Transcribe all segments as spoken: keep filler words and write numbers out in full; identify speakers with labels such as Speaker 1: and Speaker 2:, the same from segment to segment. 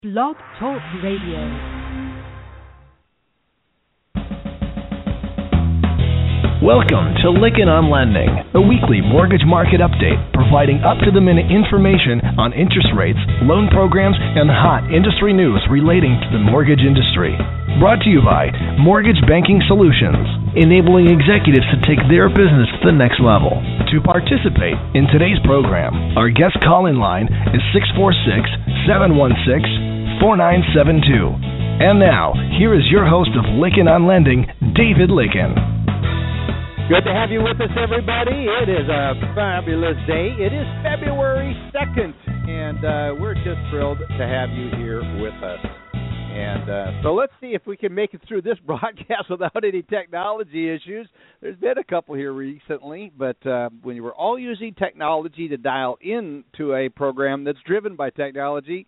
Speaker 1: Blog Talk Radio.
Speaker 2: Welcome to Lykken on Lending, a weekly mortgage market update providing up-to-the-minute information on interest rates, loan programs, and hot industry news relating to the mortgage industry. Brought to you by Mortgage Banking Solutions, enabling executives to take their business to the next level. To participate in today's program, our guest call-in line is six four six, seven one six, four nine seven two. And now, here is your host of Lykken on Lending, David Lykken.
Speaker 3: Good to have you with us, everybody. It is a fabulous day. It is February second, and uh, we're just thrilled to have you here with us. And uh, so let's see if we can make it through this broadcast without any technology issues. There's been a couple here recently, but uh, when you were all using technology to dial into a program that's driven by technology,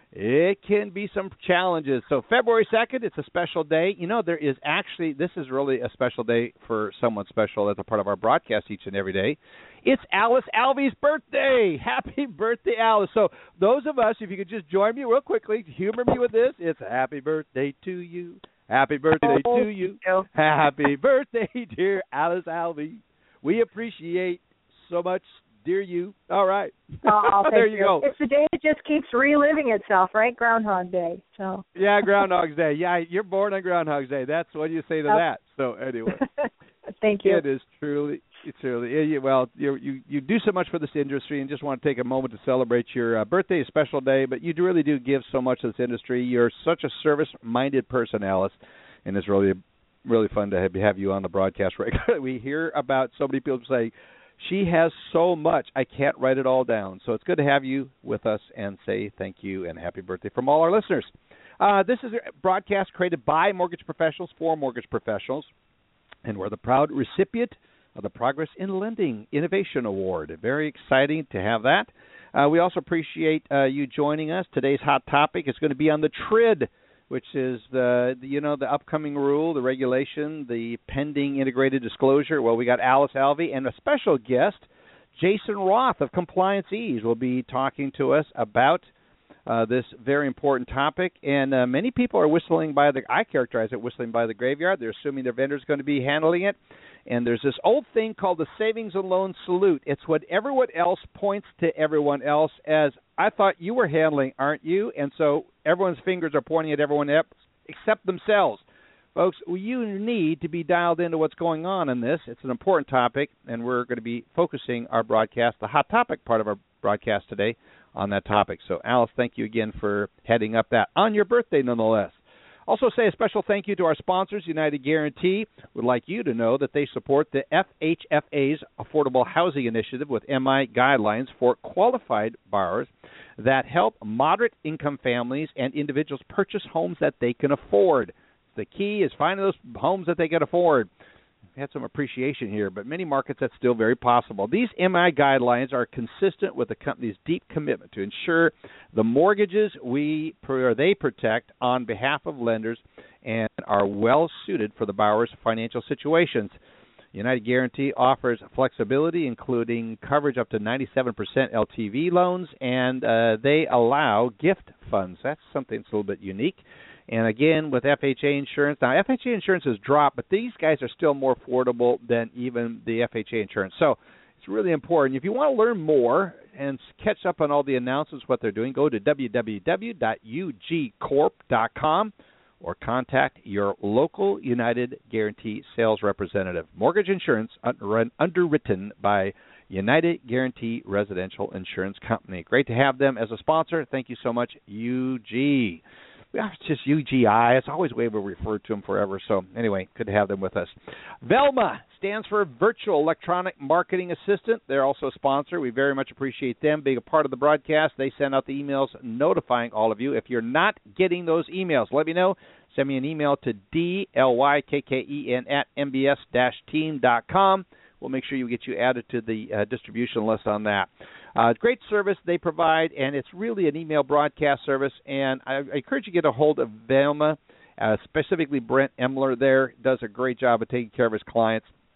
Speaker 3: it can be some challenges. So February second, it's a special day. You know, there is actually, this is really a special day for someone special as a part of our broadcast each and every day. It's Alice Alvey's birthday. Happy birthday, Alice. So those of us, if you could just join me real quickly, humor me with this. It's a happy birthday to you. Happy birthday
Speaker 4: oh,
Speaker 3: to you. Happy birthday, dear Alice Alvey. We appreciate so much, dear you. All right.
Speaker 4: Oh,
Speaker 3: there you,
Speaker 4: you
Speaker 3: go.
Speaker 4: It's the day that just keeps reliving itself, right? Groundhog Day. So.
Speaker 3: Yeah, Groundhog's Day. Yeah, you're born on Groundhog's Day. That's what you say to
Speaker 4: oh.
Speaker 3: that. So anyway.
Speaker 4: Thank you.
Speaker 3: It is truly, it's truly, well, you you you do so much for this industry, and just want to take a moment to celebrate your uh, birthday, a special day, but you do really do give so much to this industry. You're such a service-minded person, Alice, and it's really, really fun to have, have you on the broadcast regularly. We hear about so many people say, she has so much, I can't write it all down. So it's good to have you with us and say thank you and happy birthday from all our listeners. Uh, this is a broadcast created by mortgage professionals for mortgage professionals, and we're the proud recipient of the Progress in Lending Innovation Award. Very exciting to have that. Uh, we also appreciate uh, you joining us. Today's hot topic is going to be on the T R I D, which is the, the you know the upcoming rule, the regulation, the pending integrated disclosure. Well, we got Alice Alvey and a special guest, Jason Roth of Compliance Ease, will be talking to us about uh, this very important topic. And uh, many people are whistling by the, I characterize it whistling by the graveyard. They're assuming their vendor's going to be handling it. And there's this old thing called the Savings and Loan Salute. It's what everyone else points to everyone else as, I thought you were handling, aren't you? And so everyone's fingers are pointing at everyone else except themselves. Folks, you need to be dialed into what's going on in this. It's an important topic, and we're going to be focusing our broadcast, the hot topic part of our broadcast today, on that topic. So, Alice, thank you again for heading up that on your birthday, nonetheless. Also say a special thank you to our sponsors, United Guaranty. Would like you to know that they support the F H F A's Affordable Housing Initiative with M I guidelines for qualified borrowers that help moderate-income families and individuals purchase homes that they can afford. The key is finding those homes that they can afford. We've had some appreciation here, but many markets that's still very possible. These M I guidelines are consistent with the company's deep commitment to ensure the mortgages we or they protect on behalf of lenders and are well suited for the borrower's financial situations. United Guaranty offers flexibility, including coverage up to ninety-seven percent L T V loans, and uh, they allow gift funds. That's something that's a little bit unique. And again, with F H A insurance, now F H A insurance has dropped, but these guys are still more affordable than even the F H A insurance. So it's really important. If you want to learn more and catch up on all the announcements, what they're doing, go to w w w dot u g corp dot com or contact your local United Guaranty sales representative. Mortgage insurance underwritten by United Guaranty Residential Insurance Company. Great to have them as a sponsor. Thank you so much, U G. It's just U G I. It's always the way we refer to them forever. So anyway, good to have them with us. Velma stands for Virtual Electronic Marketing Assistant. They're also a sponsor. We very much appreciate them being a part of the broadcast. They send out the emails notifying all of you. If you're not getting those emails, let me know. Send me an email to D L Y K K E N at M B S team dot com. We'll make sure you get you added to the uh, distribution list on that. Uh, great service they provide, and it's really an email broadcast service. And I, I encourage you to get a hold of Velma, uh, specifically Brent Emler there. Does a great job of taking care of his clients.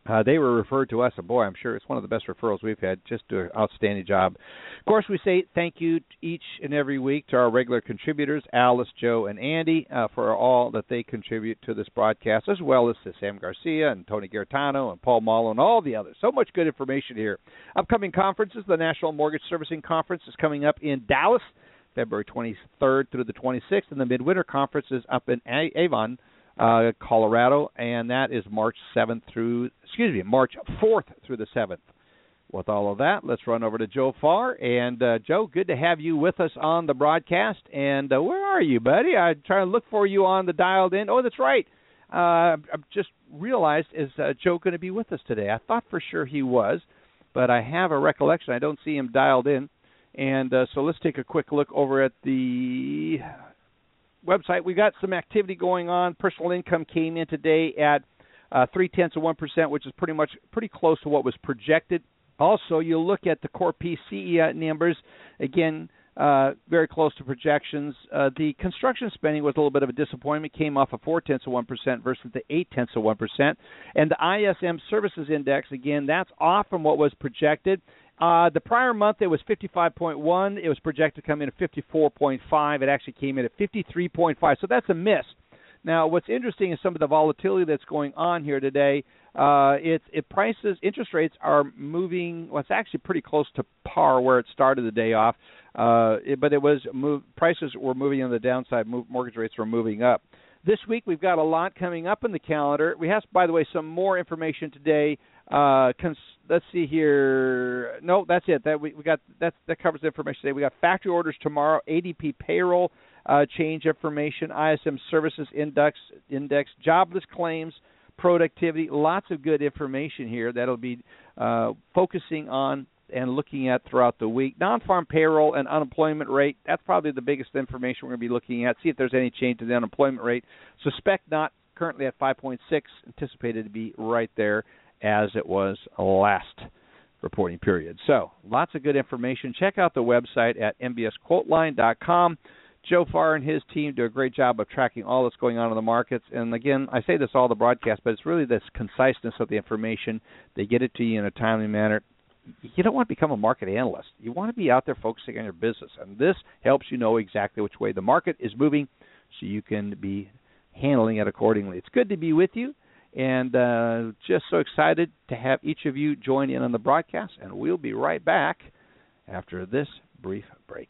Speaker 3: Uh, they were referred to us, and boy, I'm sure it's one of the best referrals we've had. Just do an outstanding job. Of course, we say thank you each and every week to our regular contributors, Alice, Joe, and Andy, uh, for all that they contribute to this broadcast, as well as to Sam Garcia and Tony Garitano and Paul Malo and all the others. So much good information here. Upcoming conferences, the National Mortgage Servicing Conference is coming up in Dallas, February twenty-third through the twenty-sixth, and the Midwinter Conference is up in Avon, Uh, Colorado, and that is March seventh through, excuse me, March fourth through the seventh. With all of that, let's run over to Joe Farr. And, uh, Joe, good to have you with us on the broadcast. And uh, where are you, buddy? I'm trying to look for you on the dialed in. Oh, that's right. Uh, I just realized, is uh, Joe going to be with us today? I thought for sure he was, but I have a recollection. I don't see him dialed in. And uh, so let's take a quick look over at the website. We got some activity going on. Personal income came in today at uh, three tenths of one percent, which is pretty much pretty close to what was projected. Also, you look at the core P C E numbers. Again, uh, very close to projections. Uh, the construction spending was a little bit of a disappointment. Came off of four tenths of one percent versus the eight tenths of one percent. And the I S M Services Index, again, that's off from what was projected. Uh, the prior month, it was fifty-five point one. It was projected to come in at fifty-four point five. It actually came in at fifty-three point five, so that's a miss. Now, what's interesting is some of the volatility that's going on here today. Uh, it's it prices, interest rates are moving, well, it's actually pretty close to par where it started the day off, uh, it, but it was move, prices were moving on the downside, move, mortgage rates were moving up. This week, we've got a lot coming up in the calendar. We have, by the way, some more information today. Uh, cons- let's see here. No, that's it. That we, we got that that covers the information today. We got factory orders tomorrow, A D P payroll uh, change information, I S M Services Index, index, jobless claims, productivity. Lots of good information here that'll be uh, focusing on and looking at throughout the week. Non-farm payroll and unemployment rate, that's probably the biggest information we're going to be looking at. See if there's any change to the unemployment rate. Suspect not, currently at five point six, anticipated to be right there as it was last reporting period. So, lots of good information. Check out the website at M B S quote line dot com. Joe Farr and his team do a great job of tracking all that's going on in the markets. And, again, I say this all the broadcast, but it's really this conciseness of the information. They get it to you in a timely manner. You don't want to become a market analyst. You want to be out there focusing on your business. And this helps you know exactly which way the market is moving so you can be handling it accordingly. It's good to be with you. And uh, just so excited to have each of you join in on the broadcast. And we'll be right back after this brief break.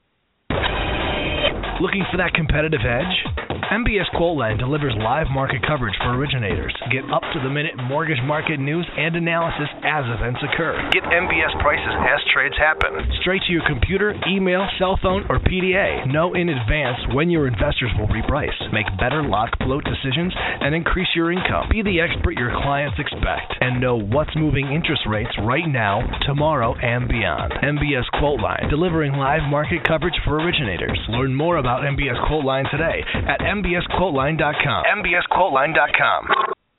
Speaker 2: Looking for that competitive edge? M B S Quoteline delivers live market coverage for originators. Get up-to-the-minute mortgage market news and analysis as events occur. Get M B S prices as trades happen. Straight to your computer, email, cell phone, or P D A. Know in advance when your investors will reprice. Make better lock-float decisions and increase your income. Be the expert your clients expect and know what's moving interest rates right now, tomorrow, and beyond. M B S Quoteline, delivering live market coverage for originators. Learn more about M B S Quoteline today at M B S quote line dot com. M B S quote line dot com.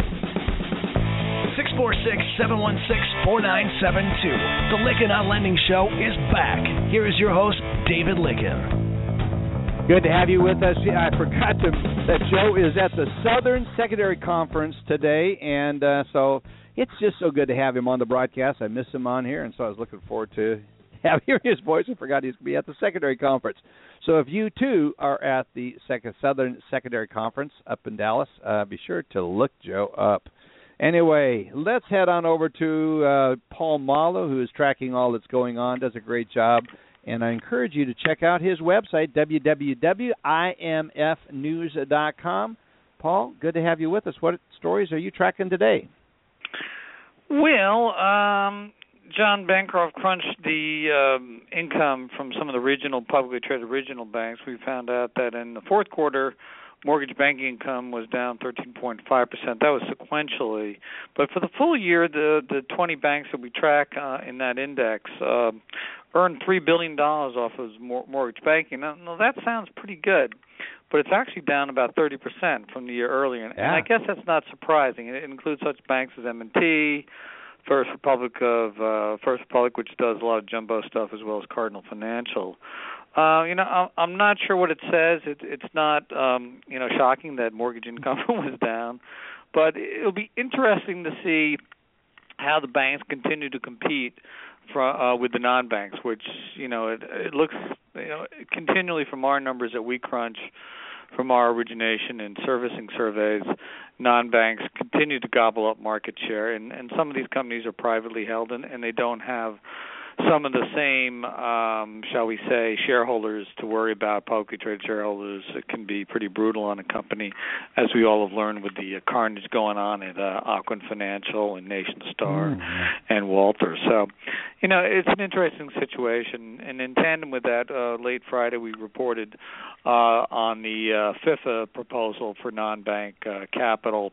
Speaker 2: six four six, seven one six, four nine seven two. The Lykken on Lending Show is back. Here is your host, David Lykken.
Speaker 3: Good to have you with us. I forgot to, that Joe is at the Southern Secondary Conference today, and uh, so it's just so good to have him on the broadcast. I miss him on here, and so I was looking forward to have hearing his voice. I forgot he was going to be at the Secondary Conference. So if you, too, are at the second Southern Secondary Conference up in Dallas, uh, be sure to look Joe up. Anyway, let's head on over to uh, Paul Malo, who is tracking all that's going on, does a great job. And I encourage you to check out his website, w w w dot i m f news dot com. Paul, good to have you with us. What stories are you tracking today?
Speaker 5: Well, um... John Bancroft crunched the um, income from some of the regional, publicly traded regional banks. We found out that in the fourth quarter, mortgage banking income was down thirteen point five percent. That was sequentially. But for the full year, the, the twenty banks that we track uh, in that index uh, earned three billion dollars off of mortgage banking. Now, now, that sounds pretty good, but it's actually down about thirty percent from the year earlier. And,
Speaker 3: yeah.
Speaker 5: and I guess that's not surprising. It includes such banks as M and T, First Republic of uh, First Republic, which does a lot of jumbo stuff, as well as Cardinal Financial. Uh, you know, I'm not sure what it says. It, it's not, um, you know, shocking that mortgage income was down, but it'll be interesting to see how the banks continue to compete for, uh, with the non-banks, which, you know, it, it looks, you know, continually from our numbers that we crunch, from our origination and servicing surveys, non-banks continue to gobble up market share, and, and some of these companies are privately held, and, and they don't have some of the same, um, shall we say, shareholders to worry about. Publicly traded shareholders, it can be pretty brutal on a company, as we all have learned with the uh, carnage going on at uh, Ocwen Financial and Nation Star mm. and Walter. So, you know, it's an interesting situation. And in tandem with that, uh, late Friday we reported uh, on the uh, FIFA proposal for non-bank uh, capital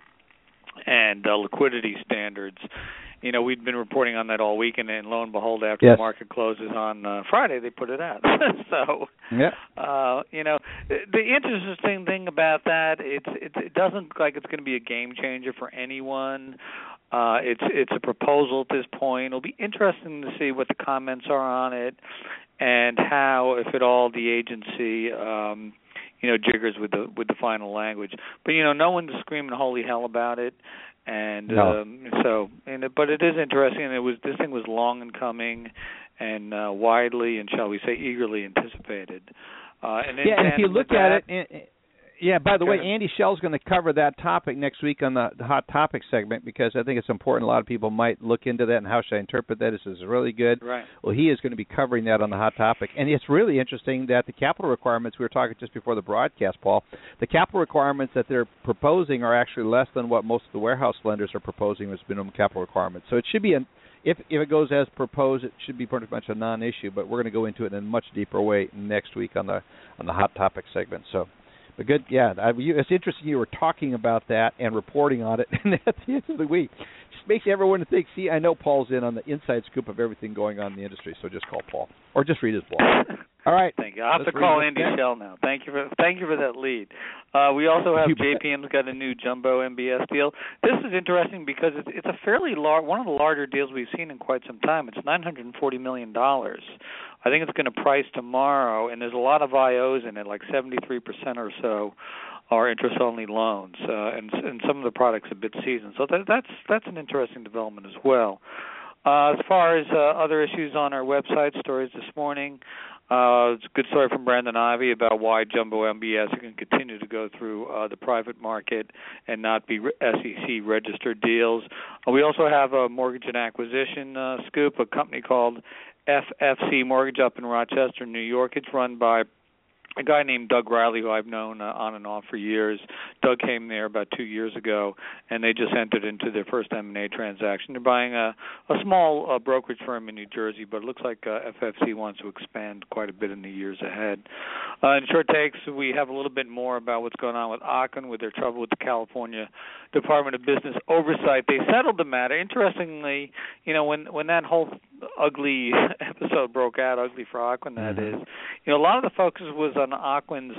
Speaker 5: and uh, liquidity standards. You know, we'd been reporting on that all weekend, and lo and behold, after
Speaker 3: yes.
Speaker 5: the market closes on uh, Friday, they put it out. so,
Speaker 3: yeah.
Speaker 5: uh, you know, the interesting thing about that, it's, it's it doesn't look like it's going to be a game changer for anyone. Uh, it's it's a proposal at this point. It'll be interesting to see what the comments are on it, and how, if at all, the agency, um, you know, jiggers with the with the final language. But you know, no one's screaming holy hell about it. And
Speaker 3: no.
Speaker 5: um, so, and it, but it is interesting. It was this thing was long in coming, and uh, widely, and shall we say, eagerly anticipated. Uh, and
Speaker 3: yeah, and if you look
Speaker 5: that,
Speaker 3: at it, and, yeah. By the way, Andy Schell's going to cover that topic next week on the, the Hot Topic segment, because I think it's important. A lot of people might look into that and how should I interpret that. This is really good.
Speaker 5: Right.
Speaker 3: Well, he is going to be covering that on the Hot Topic, and it's really interesting that the capital requirements we were talking just before the broadcast, Paul. The capital requirements that they're proposing are actually less than what most of the warehouse lenders are proposing as minimum capital requirements. So it should be an If if it goes as proposed, it should be pretty much a non-issue. But we're going to go into it in a much deeper way next week on the on the Hot Topic segment. So, but good, yeah. I, you, it's interesting you were talking about that and reporting on it, and at the end of the week, just makes everyone think. See, I know Paul's in on the inside scoop of everything going on in the industry. So just call Paul or just read his blog. All right.
Speaker 5: Thank you. I'll have Let's to call Andy Schell now. Thank you for thank you for that lead. Uh, we also have J P M's got a new jumbo M B S deal. This is interesting because it's, it's a fairly large, one of the larger deals we've seen in quite some time. It's nine hundred forty million dollars. I think it's going to price tomorrow, and there's a lot of I Os in it, like seventy-three percent or so are interest-only loans, uh, and and some of the products a bit seasoned. So that, that's that's an interesting development as well. Uh, as far as uh, other issues on our website, stories this morning. Uh, it's a good story from Brandon Ivey about why jumbo M B S can continue to go through uh, the private market and not be S E C-registered deals. Uh, we also have a mortgage and acquisition uh, scoop, a company called F F C Mortgage up in Rochester, New York. It's run by a guy named Doug Riley, who I've known uh, on and off for years. Doug came there about two years ago, and they just entered into their first M and A transaction. They're buying a, a small uh, brokerage firm in New Jersey, but it looks like uh, F F C wants to expand quite a bit in the years ahead. Uh, in short takes, we have a little bit more about what's going on with Ocwen, with their trouble with the California Department of Business Oversight. They settled the matter. Interestingly, you know, when, when that whole ugly episode broke out, ugly for Ocwen, that mm-hmm. is, you know, a lot of the focus was on Ocwen's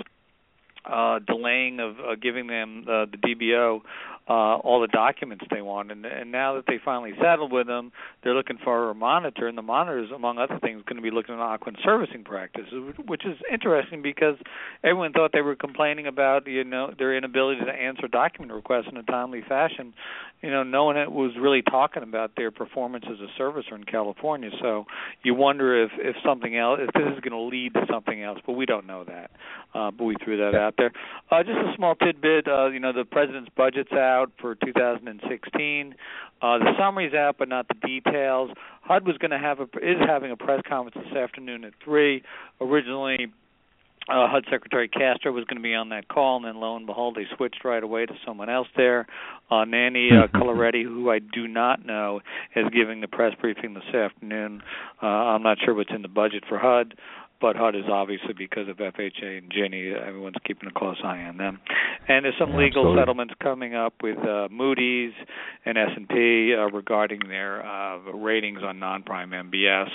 Speaker 5: uh, delaying of uh, giving them uh, the D B O uh, all the documents they want, and, and now that they finally settled with them, they're looking for a monitor, and the monitor is, among other things, going to be looking at Ocwen servicing practices, which is interesting because everyone thought they were complaining about, you know, their inability to answer document requests in a timely fashion. You know, no one was really talking about their performance as a servicer in California. So you wonder if, if something else, if this is going to lead to something else, but we don't know that. Uh, but we threw that out there. Uh, just a small tidbit. Uh, you know, the president's budget's out for two thousand sixteen. Uh, the summary's out, but not the details. H U D was going to have a, is having a press conference this afternoon at three. Originally, Uh, H U D Secretary Castro was going to be on that call, and then lo and behold, they switched right away to someone else there. Uh, Nanny uh, Coloretti, who I do not know, is giving the press briefing this afternoon. Uh, I'm not sure what's in the budget for H U D, but H U D is obviously, because of F H A and Ginnie, everyone's keeping a close eye on them. And there's some legal
Speaker 3: Absolutely.
Speaker 5: settlements coming up with uh, Moody's and S and P uh, regarding their uh, ratings on non-prime M B S.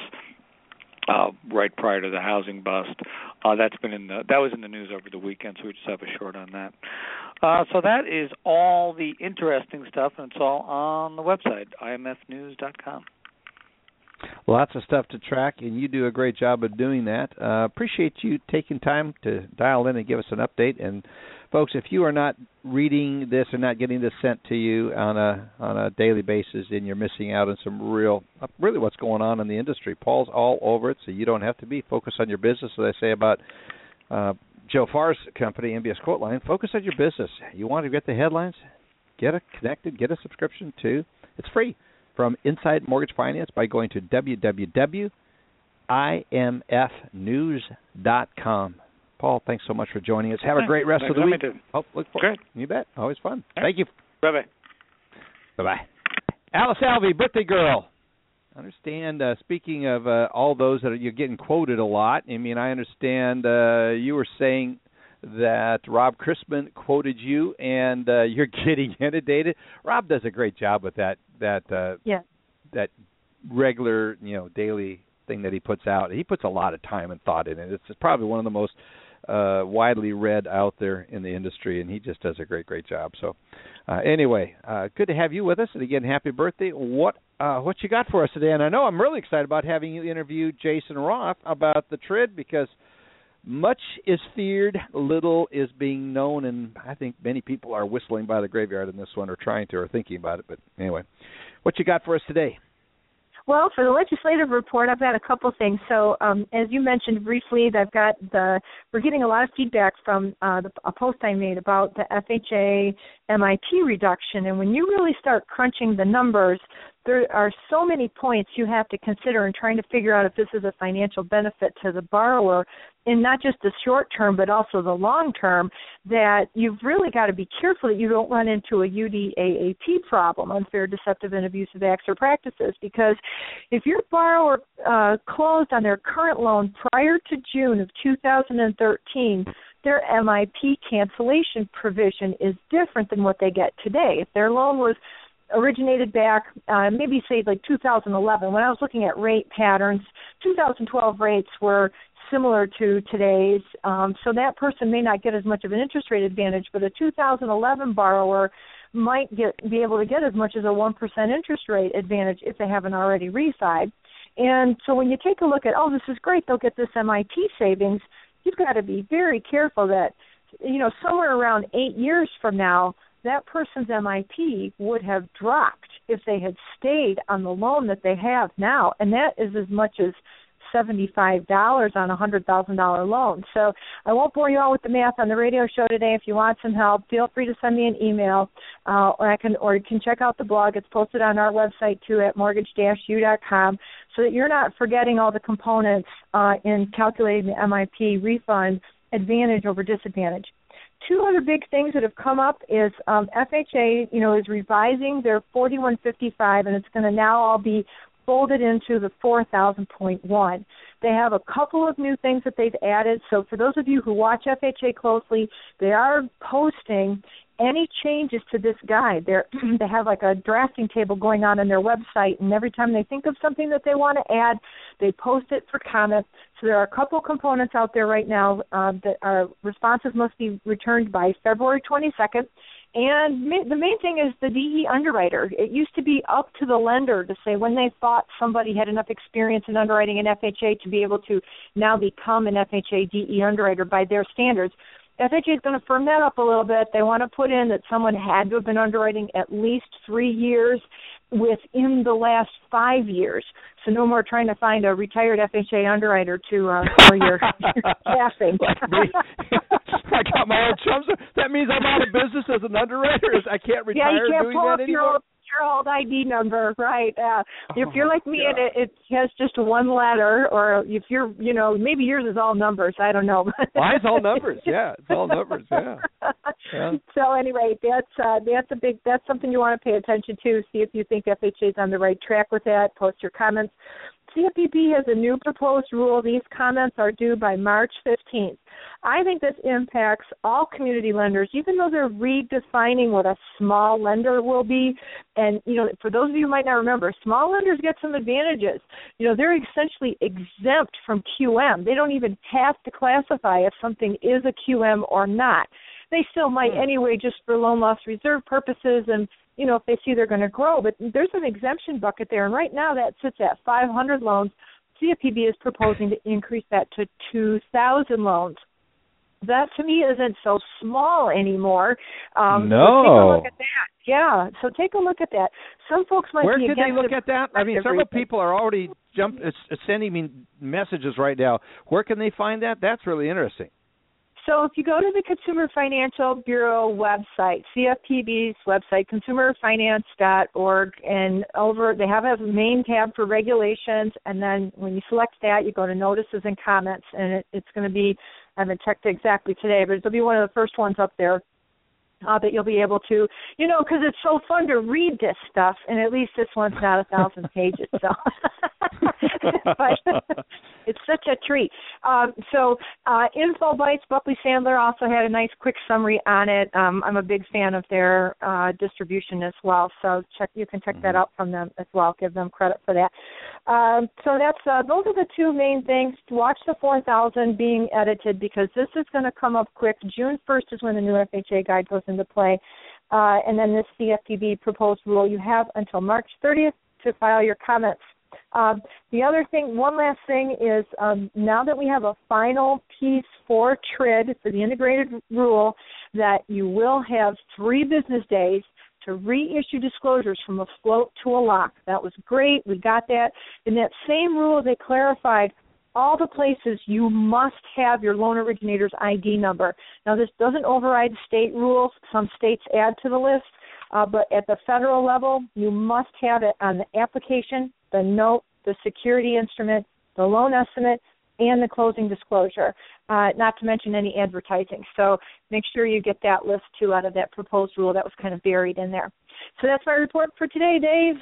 Speaker 5: Uh, right prior to the housing bust, uh, that's been in the that was in the news over the weekend, so we just have a short on that. Uh, so that is all the interesting stuff, and it's all on the website I M F news dot com.
Speaker 3: Lots of stuff to track, and you do a great job of doing that. Uh, appreciate you taking time to dial in and give us an update. And folks, if you are not reading this or not getting this sent to you on a on a daily basis, then you're missing out on some real, really what's going on in the industry. Paul's all over it, so you don't have to be. Focus on your business, as I say about uh, Joe Farr's company, M B S Quote Line. Focus on your business. You want to get the headlines? Get a connected, get a subscription too. It's free from Inside Mortgage Finance by going to w w w dot i m f news dot com. Paul, thanks so much for joining us. Have a great rest
Speaker 5: Thanks
Speaker 3: of the week.
Speaker 5: To.
Speaker 3: Oh, look for
Speaker 5: Great.
Speaker 3: You bet. Always fun.
Speaker 5: Right.
Speaker 3: Thank you.
Speaker 5: Bye-bye.
Speaker 3: Bye-bye. Alice Alvey, birthday girl. I understand, uh, speaking of uh, all those that are, you're getting quoted a lot, I mean, I understand uh, you were saying that Rob Chrisman quoted you, and uh, you're getting inundated. Rob does a great job with that that uh,
Speaker 4: yeah.
Speaker 3: that regular, you know, daily thing that he puts out. He puts a lot of time and thought in it. It's probably one of the most uh, widely read out there in the industry, and he just does a great, great job. So, uh, anyway, uh, good to have you with us, and again, happy birthday. What uh, what you got for us today? And I know I'm really excited about having you interview Jason Roth about the T R I D, because much is feared, little is being known, and I think many people are whistling by the graveyard in this one, or trying to, or thinking about it. But anyway, what you got for us today?
Speaker 4: Well, for the legislative report, I've got a couple things. So, um, as you mentioned briefly, I've got the we're getting a lot of feedback from uh, the, a post I made about the F H A M I P reduction, and when you really start crunching the numbers, there are so many points you have to consider in trying to figure out if this is a financial benefit to the borrower, in not just the short term but also the long term, that you've really got to be careful that you don't run into a U D A A P problem, unfair, deceptive, and abusive acts or practices, because if your borrower uh, closed on their current loan prior to June of two thousand thirteen, their M I P cancellation provision is different than what they get today. If their loan was originated back, uh, maybe say like two thousand eleven, when I was looking at rate patterns, two thousand twelve rates were similar to today's, um, so that person may not get as much of an interest rate advantage, but a two thousand eleven borrower might get be able to get as much as a one percent interest rate advantage if they haven't already refied. And so when you take a look at, oh, this is great, they'll get this M I P savings, you've got to be very careful that, you know, somewhere around eight years from now, that person's M I P would have dropped if they had stayed on the loan that they have now, and that is as much as seventy-five dollars on a one hundred thousand dollars loan. So I won't bore you all with the math on the radio show today. If you want some help, feel free to send me an email, uh, or I can, or you can check out the blog. It's posted on our website too at mortgage dash u dot com, so that you're not forgetting all the components uh, in calculating the M I P refund advantage over disadvantage. Two other big things that have come up is um, F H A, you know, is revising their forty-one fifty-five, and it's going to now all be folded into the four thousand point one. They have a couple of new things that they've added. So for those of you who watch F H A closely, they are posting any changes to this guide. They're, they have like a drafting table going on on their website, and every time they think of something that they want to add, they post it for comment. So there are a couple components out there right now uh, that are responses must be returned by February twenty-second. And ma- the main thing is the D E underwriter. It used to be up to the lender to say when they thought somebody had enough experience in underwriting an F H A to be able to now become an F H A D E underwriter by their standards. F H A is going to firm that up a little bit. They want to put in that someone had to have been underwriting at least three years within the last five years. So no more trying to find a retired F H A underwriter to uh, for your, your staffing.
Speaker 3: I got my own chums. That means I'm out of business as an underwriter. I can't retire
Speaker 4: yeah, you can't
Speaker 3: doing
Speaker 4: pull
Speaker 3: that
Speaker 4: up
Speaker 3: anymore.
Speaker 4: Your old, your old I D number, right? Uh, if
Speaker 3: oh
Speaker 4: you're like me
Speaker 3: God.
Speaker 4: and it, it has just one letter, or if you're, you know, maybe yours is all numbers. I don't know.
Speaker 3: Mine's all numbers. Yeah, it's all numbers. Yeah. yeah.
Speaker 4: So anyway, that's uh, that's a big that's something you want to pay attention to. See if you think F H A is on the right track with that. Post your comments. C F P B has a new proposed rule. These comments are due by March fifteenth. I think this impacts all community lenders, even though they're redefining what a small lender will be. And, you know, for those of you who might not remember, small lenders get some advantages. You know, they're essentially exempt from Q M. They don't even have to classify if something is a Q M or not. They still might anyway, just for loan loss reserve purposes and you know, if they see they're going to grow. But there's an exemption bucket there, and right now that sits at five hundred loans. C F P B is proposing to increase that to two thousand loans. That, to me, isn't so small anymore. Um,
Speaker 3: no.
Speaker 4: So take a look at that. Yeah, so take a look at that. Some folks might
Speaker 3: Where
Speaker 4: be
Speaker 3: could they look
Speaker 4: it
Speaker 3: at that? I mean, several people are already jump, uh, sending me messages right now. Where can they find that? That's really interesting.
Speaker 4: So if you go to the Consumer Financial Bureau website, C F P B's website, consumer finance dot org, and over they have a main tab for regulations, and then when you select that, you go to notices and comments, and it, it's going to be, I haven't checked exactly today, but it'll be one of the first ones up there. Uh, that you'll be able to, you know, because it's so fun to read this stuff, and at least this one's not a thousand pages, so but it's such a treat. Um, so uh, Info Bites, Buckley Sandler also had a nice quick summary on it. Um, I'm a big fan of their uh, distribution as well, so check you can check that out from them as well. Give them credit for that. Um, so that's uh, those are the two main things. Watch the four thousand being edited because this is going to come up quick. June first is when the new F H A guide goes into play. Uh, and then this C F P B proposed rule, you have until March thirtieth to file your comments. Um, the other thing, one last thing is um, now that we have a final piece for T R I D, for the integrated rule, that you will have three business days to reissue disclosures from a float to a lock. That was great. We got that. In that same rule, they clarified all the places you must have your loan originator's I D number. Now, this doesn't override state rules. Some states add to the list. Uh, but at the federal level, you must have it on the application, the note, the security instrument, the loan estimate, and the closing disclosure, uh, not to mention any advertising. So make sure you get that list, too, out of that proposed rule that was kind of buried in there. So that's my report for today, Dave.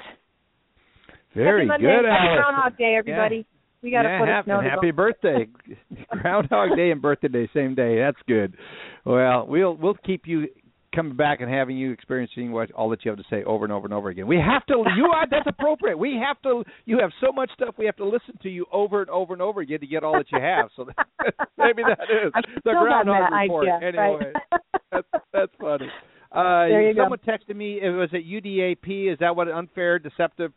Speaker 3: Very
Speaker 4: Happy
Speaker 3: good,
Speaker 4: Happy
Speaker 3: Alice.
Speaker 4: Groundhog Day, everybody.
Speaker 3: Yeah.
Speaker 4: We got to
Speaker 3: yeah,
Speaker 4: put
Speaker 3: happy,
Speaker 4: a snow
Speaker 3: happy birthday. Groundhog Day and birthday day, same day. That's good. Well, we'll we'll keep you coming back and having you experiencing what all that you have to say over and over and over again. We have to. You are. That's appropriate. We have to. You have so much stuff. We have to listen to you over and over and over again to get all that you have. So that, maybe that is the Groundhog Report.
Speaker 4: Idea,
Speaker 3: anyway,
Speaker 4: right?
Speaker 3: that's that's funny. Uh,
Speaker 4: there you
Speaker 3: someone
Speaker 4: go.
Speaker 3: texted me. It was at U D A P. Is that what unfair, deceptive?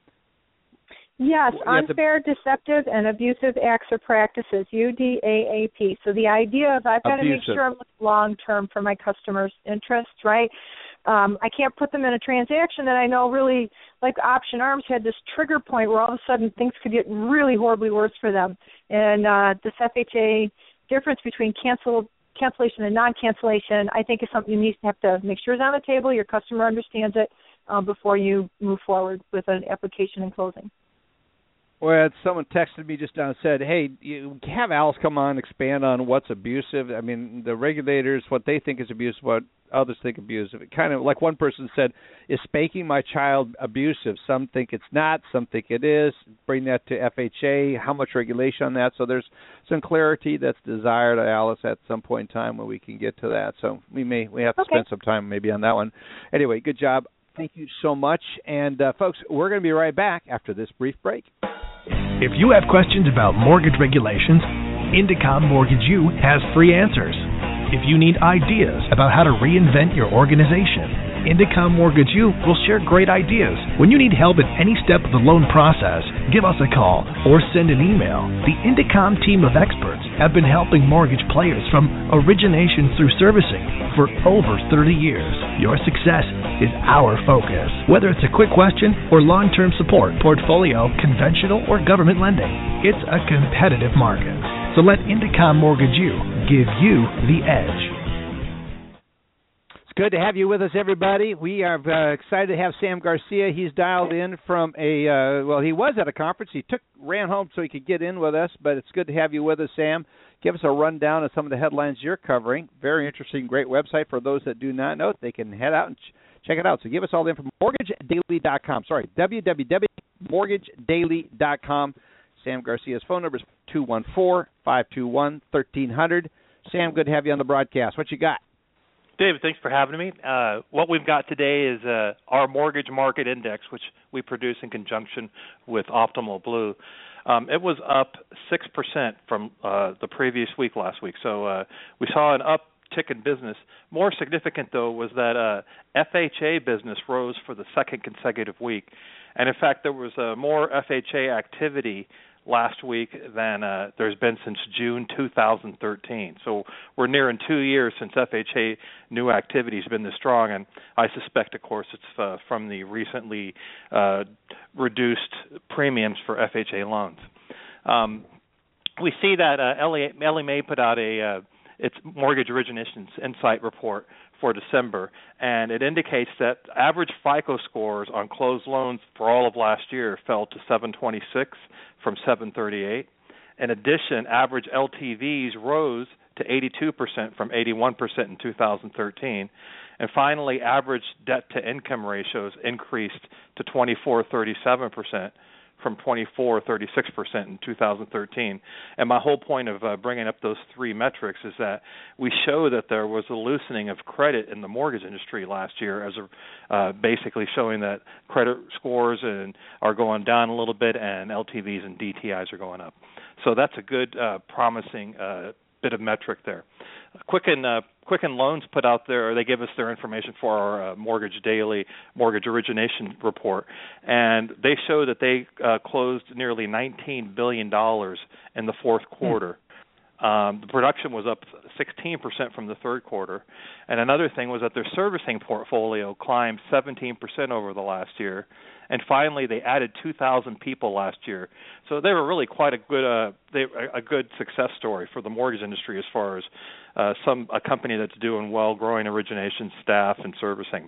Speaker 4: Yes,
Speaker 3: have
Speaker 4: unfair, to... deceptive, and abusive acts or practices, U D A A P. So the idea of I've got
Speaker 3: abusive.
Speaker 4: to make sure I'm long-term for my customers' interests, right? Um, I can't put them in a transaction that I know really, like Option Arms had this trigger point where all of a sudden things could get really horribly worse for them. And uh, this F H A difference between cancel, cancellation and non-cancellation, I think is something you need to have to make sure is on the table, your customer understands it uh, before you move forward with an application and closing.
Speaker 3: Well, someone texted me just now and said, hey, you have Alice come on, expand on what's abusive. I mean, the regulators, what they think is abusive, what others think abusive. It kind of, like one person said, is spanking my child abusive? Some think it's not, some think it is. Bring that to F H A, how much regulation on that? So there's some clarity that's desired, Alice, at some point in time when we can get to that. So we may we have to
Speaker 4: okay.
Speaker 3: spend some time maybe on that one. Anyway, good job. Thank you so much. And, uh, folks, we're going to be right back after this brief break.
Speaker 2: If you have questions about mortgage regulations, Indicom Mortgage U has free answers. If you need ideas about how to reinvent your organization, Indicom Mortgage U will share great ideas. When you need help at any step of the loan process, give us a call or send an email. The Indicom team of experts have been helping mortgage players from origination through servicing for over thirty years. Your success is our focus. Whether it's a quick question or long-term support, portfolio, conventional, or government lending, it's a competitive market. So let Indicom Mortgage U give you the edge.
Speaker 3: It's good to have you with us, everybody. We are uh, excited to have Sam Garcia. He's dialed in from a, uh, well, he was at a conference. He took ran home so he could get in with us, but it's good to have you with us, Sam. Give us a rundown of some of the headlines you're covering. Very interesting, great website. For those that do not know it, they can head out and ch- check it out. So give us all the info. mortgage daily dot com. Sorry, w w w dot mortgage daily dot com. Sam Garcia's phone number is two one four, five two one, one three zero zero. Sam, good to have you on the broadcast. What you got?
Speaker 6: David, thanks for having me. Uh, what we've got today is uh, our mortgage market index, which we produce in conjunction with Optimal Blue. Um, it was up six percent from uh, the previous week last week. So uh, we saw an uptick in business. More significant, though, was that uh, F H A business rose for the second consecutive week. And, in fact, there was uh, more F H A activity last week than uh, there's been since June two thousand thirteen. So we're nearing two years since F H A new activity has been this strong, and I suspect, of course, it's uh, from the recently uh, reduced premiums for F H A loans. Um, we see that uh, Ellie Mae put out a uh, its mortgage originations insight report for December, and it indicates that average FICO scores on closed loans for all of last year fell to seven twenty-six from seven thirty-eight. In addition, average L T Vs rose to eighty-two percent from eighty-one percent in two thousand thirteen. And finally, average debt-to-income ratios increased to twenty-four thirty-seven percent from twenty-four thirty-six percent in two thousand thirteen. And my whole point of uh, bringing up those three metrics is that we show that there was a loosening of credit in the mortgage industry last year, as a, uh, basically showing that credit scores and are going down a little bit and L T Vs and D T Is are going up. So that's a good, uh, promising uh, bit of metric there. Quicken uh, Quicken Loans put out there, they give us their information for our uh, Mortgage Daily mortgage origination report, and they show that they uh, closed nearly nineteen billion dollars in the fourth quarter. Hmm. Um, the production was up sixteen percent from the third quarter, and another thing was that their servicing portfolio climbed seventeen percent over the last year. And finally, they added two thousand people last year. So they were really quite a good uh, they, a good success story for the mortgage industry as far as uh, some a company that's doing well, growing origination staff and servicing.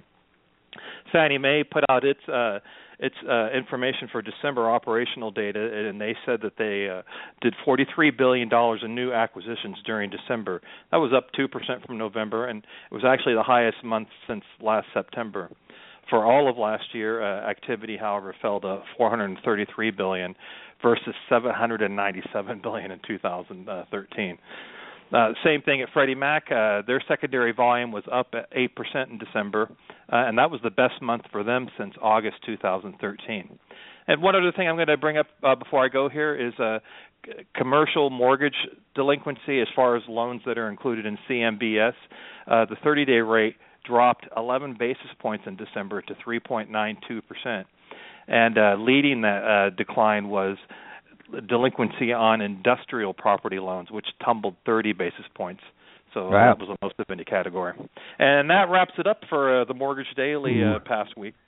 Speaker 6: Fannie Mae put out its uh, its uh, information for December operational data, and they said that they uh, did forty-three billion dollars in new acquisitions during December. That was up two percent from November, and it was actually the highest month since last September. For all of last year, uh, activity, however, fell to four hundred thirty-three billion dollars versus seven hundred ninety-seven billion dollars in two thousand thirteen. Uh, same thing at Freddie Mac. Uh, their secondary volume was up at eight percent in December, uh, and that was the best month for them since August two thousand thirteen. And one other thing I'm going to bring up uh, before I go here is uh, commercial mortgage delinquency as far as loans that are included in C M B S. Uh, the thirty-day rate dropped eleven basis points in December to three point nine two percent. And uh, leading that uh, decline was delinquency on industrial property loans, which tumbled thirty basis points. So wow. That was the most offended category. And that wraps it up for uh, the Mortgage Daily uh, past week.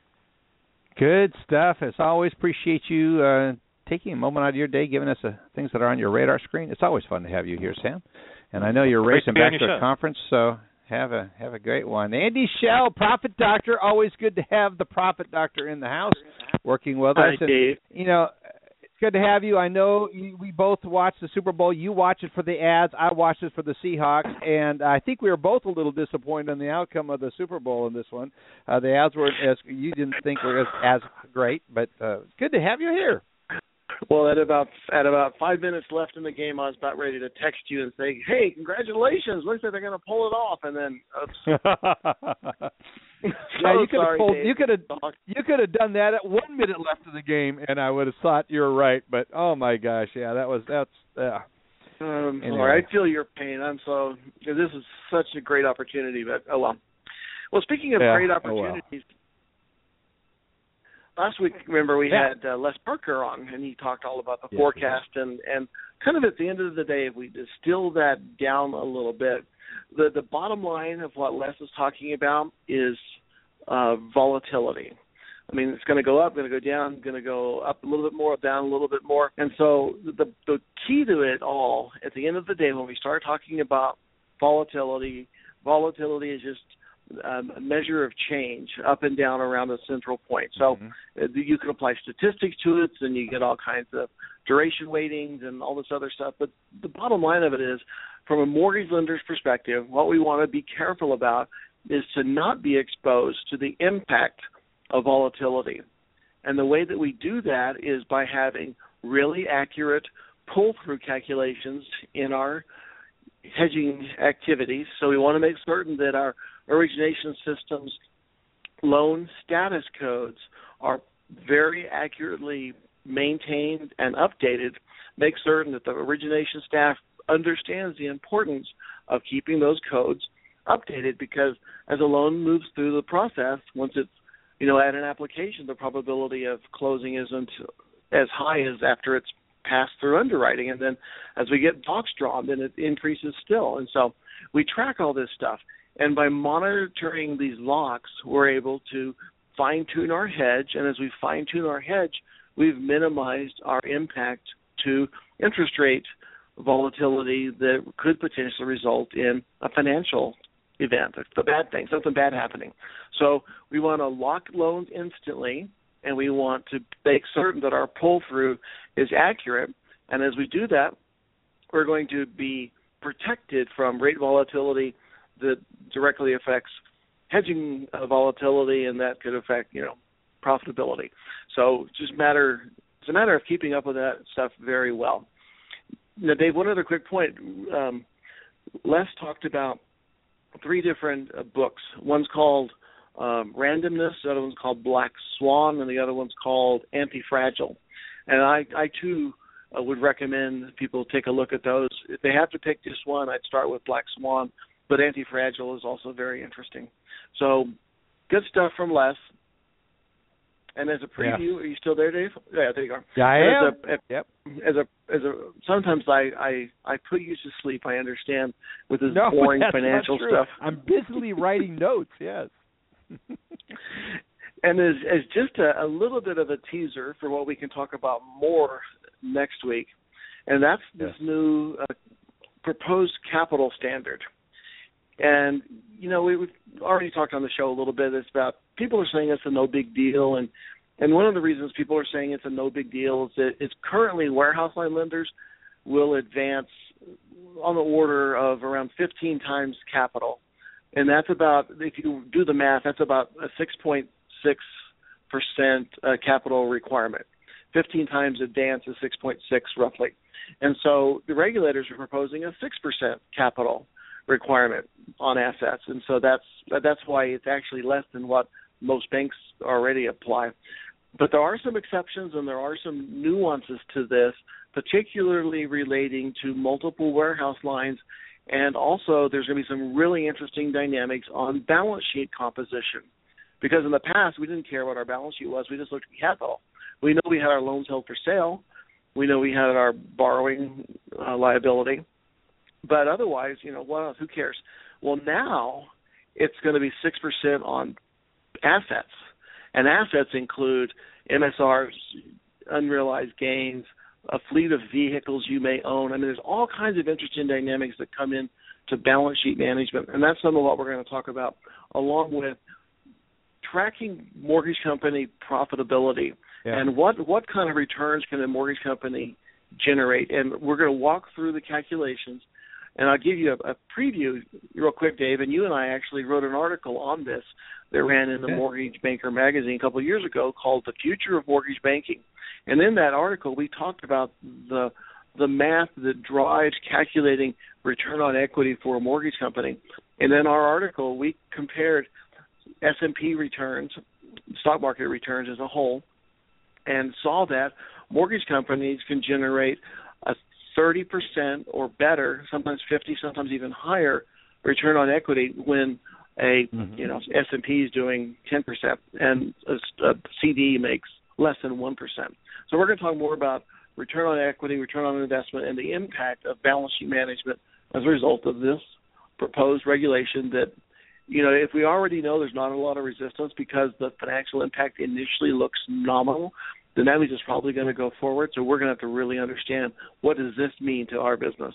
Speaker 3: Good stuff. As always, appreciate you uh, taking a moment out of your day, giving us uh, things that are on your radar screen. It's always fun to have you here, Sam. And I know you're racing back to a conference, so Have a have a great one. Andy Schell, Profit Doctor. Always good to have the Profit Doctor in the house working with us.
Speaker 7: Hi, Dave.
Speaker 3: And, you know, it's good to have you. I know you, we both watched the Super Bowl. You watch it for the ads. I watched it for the Seahawks. And I think we were both a little disappointed in the outcome of the Super Bowl in this one. Uh, the ads were as you didn't think were as, as great, but uh, it's good to have you here.
Speaker 7: Well, at about at about five minutes left in the game, I was about ready to text you and say, "Hey, congratulations! Looks like they're going to pull it off." And then, oops.
Speaker 3: yeah, you could have pulled. You could have. You could have done that at one minute left of the game, and I would have thought you were right. But oh my gosh, yeah, that was that's. Uh,
Speaker 7: um,
Speaker 3: anyway.
Speaker 7: Sorry, I feel your pain. I'm so. This is such a great opportunity, but oh well. Well, speaking of
Speaker 3: yeah.
Speaker 7: great opportunities.
Speaker 3: Oh, well.
Speaker 7: Last week, remember, we
Speaker 3: yeah.
Speaker 7: had uh, Les Parker on, and he talked all about the
Speaker 3: yes,
Speaker 7: forecast. And, and kind of at the end of the day, if we distill that down a little bit, the, the bottom line of what Les is talking about is uh, volatility. I mean, it's going to go up, going to go down, going to go up a little bit more, down a little bit more. And so the, the key to it all, at the end of the day, when we start talking about volatility, volatility is just Um, a measure of change up and down around a central point. So mm-hmm. uh, you can apply statistics to it, and you get all kinds of duration weightings and all this other stuff. But the bottom line of it is, from a mortgage lender's perspective, what we want to be careful about is to not be exposed to the impact of volatility. And the way that we do that is by having really accurate pull-through calculations in our hedging activities. So we want to make certain that our origination systems loan status codes are very accurately maintained and updated. Make certain that the origination staff understands the importance of keeping those codes updated because as a loan moves through the process, once it's, you know, at an application, the probability of closing isn't as high as after it's passed through underwriting. And then as we get docs drawn, then it increases still. And so we track all this stuff. And by monitoring these locks, we're able to fine-tune our hedge. And as we fine-tune our hedge, we've minimized our impact to interest rate volatility that could potentially result in a financial event, a bad thing, something bad happening. So we want to lock loans instantly, and we want to make certain that our pull-through is accurate. And as we do that, we're going to be protected from rate volatility that directly affects hedging uh, volatility, and that could affect, you know, profitability. So it's just matter it's a matter of keeping up with that stuff very well. Now, Dave, one other quick point. Um, Les talked about three different uh, books. One's called um, Randomness, the other one's called Black Swan, and the other one's called Anti-Fragile. And I, I too, uh, would recommend people take a look at those. If they have to pick just one, I'd start with Black Swan, but Anti-Fragile is also very interesting. So good stuff from Les. And as a preview,
Speaker 3: yeah.
Speaker 7: Are you still there, Dave? Yeah, there you are.
Speaker 3: Yeah, I
Speaker 7: am.
Speaker 3: am.
Speaker 7: As a,
Speaker 3: yep.
Speaker 7: As a, as a, sometimes I, I, I put you to sleep. I understand with this
Speaker 3: no,
Speaker 7: boring
Speaker 3: that's
Speaker 7: financial
Speaker 3: not true.
Speaker 7: stuff.
Speaker 3: I'm busily writing notes. Yes.
Speaker 7: And as, as just a, a little bit of a teaser for what we can talk about more next week, and that's this
Speaker 3: yes.
Speaker 7: new uh, proposed capital standard. And, you know, we, we've already talked on the show a little bit. It's about people are saying it's a no big deal. And, and one of the reasons people are saying it's a no big deal is that it's currently warehouse line lenders will advance on the order of around fifteen times capital. And that's about, if you do the math, that's about a six point six percent uh, capital requirement. fifteen times advance is six point six roughly. And so the regulators are proposing a six percent capital requirement on assets, and so that's that's why it's actually less than what most banks already apply. But there are some exceptions, and there are some nuances to this, particularly relating to multiple warehouse lines, and also there's going to be some really interesting dynamics on balance sheet composition. Because in the past, we didn't care what our balance sheet was. We just looked at capital. We know we had our loans held for sale. We know we had our borrowing uh, liability. But otherwise, you know, what else? Who cares? Well, now it's going to be six percent on assets. And assets include M S Rs, unrealized gains, a fleet of vehicles you may own. I mean, there's all kinds of interesting dynamics that come in to balance sheet management. And that's some of what we're going to talk about, along with tracking mortgage company profitability. Yeah. And what, what kind of returns can a mortgage company generate. And we're going to walk through the calculations. And I'll give you a, a preview real quick, Dave. And you and I actually wrote an article on this that ran in the Mortgage Banker magazine a couple of years ago called The Future of Mortgage Banking. And in that article, we talked about the the math that drives calculating return on equity for a mortgage company. And in our article, we compared S and P returns, stock market returns as a whole, and saw that mortgage companies can generate a thirty percent or better, sometimes fifty, sometimes even higher return on equity when a mm-hmm. you know S and P is doing ten percent and a, a C D makes less than one percent. So we're going to talk more about return on equity, return on investment, and the impact of balance sheet management as a result of this proposed regulation that, you know, if we already know there's not a lot of resistance because the financial impact initially looks nominal, then that means it's probably going to go forward. So we're going to have to really understand, what does this mean to our business?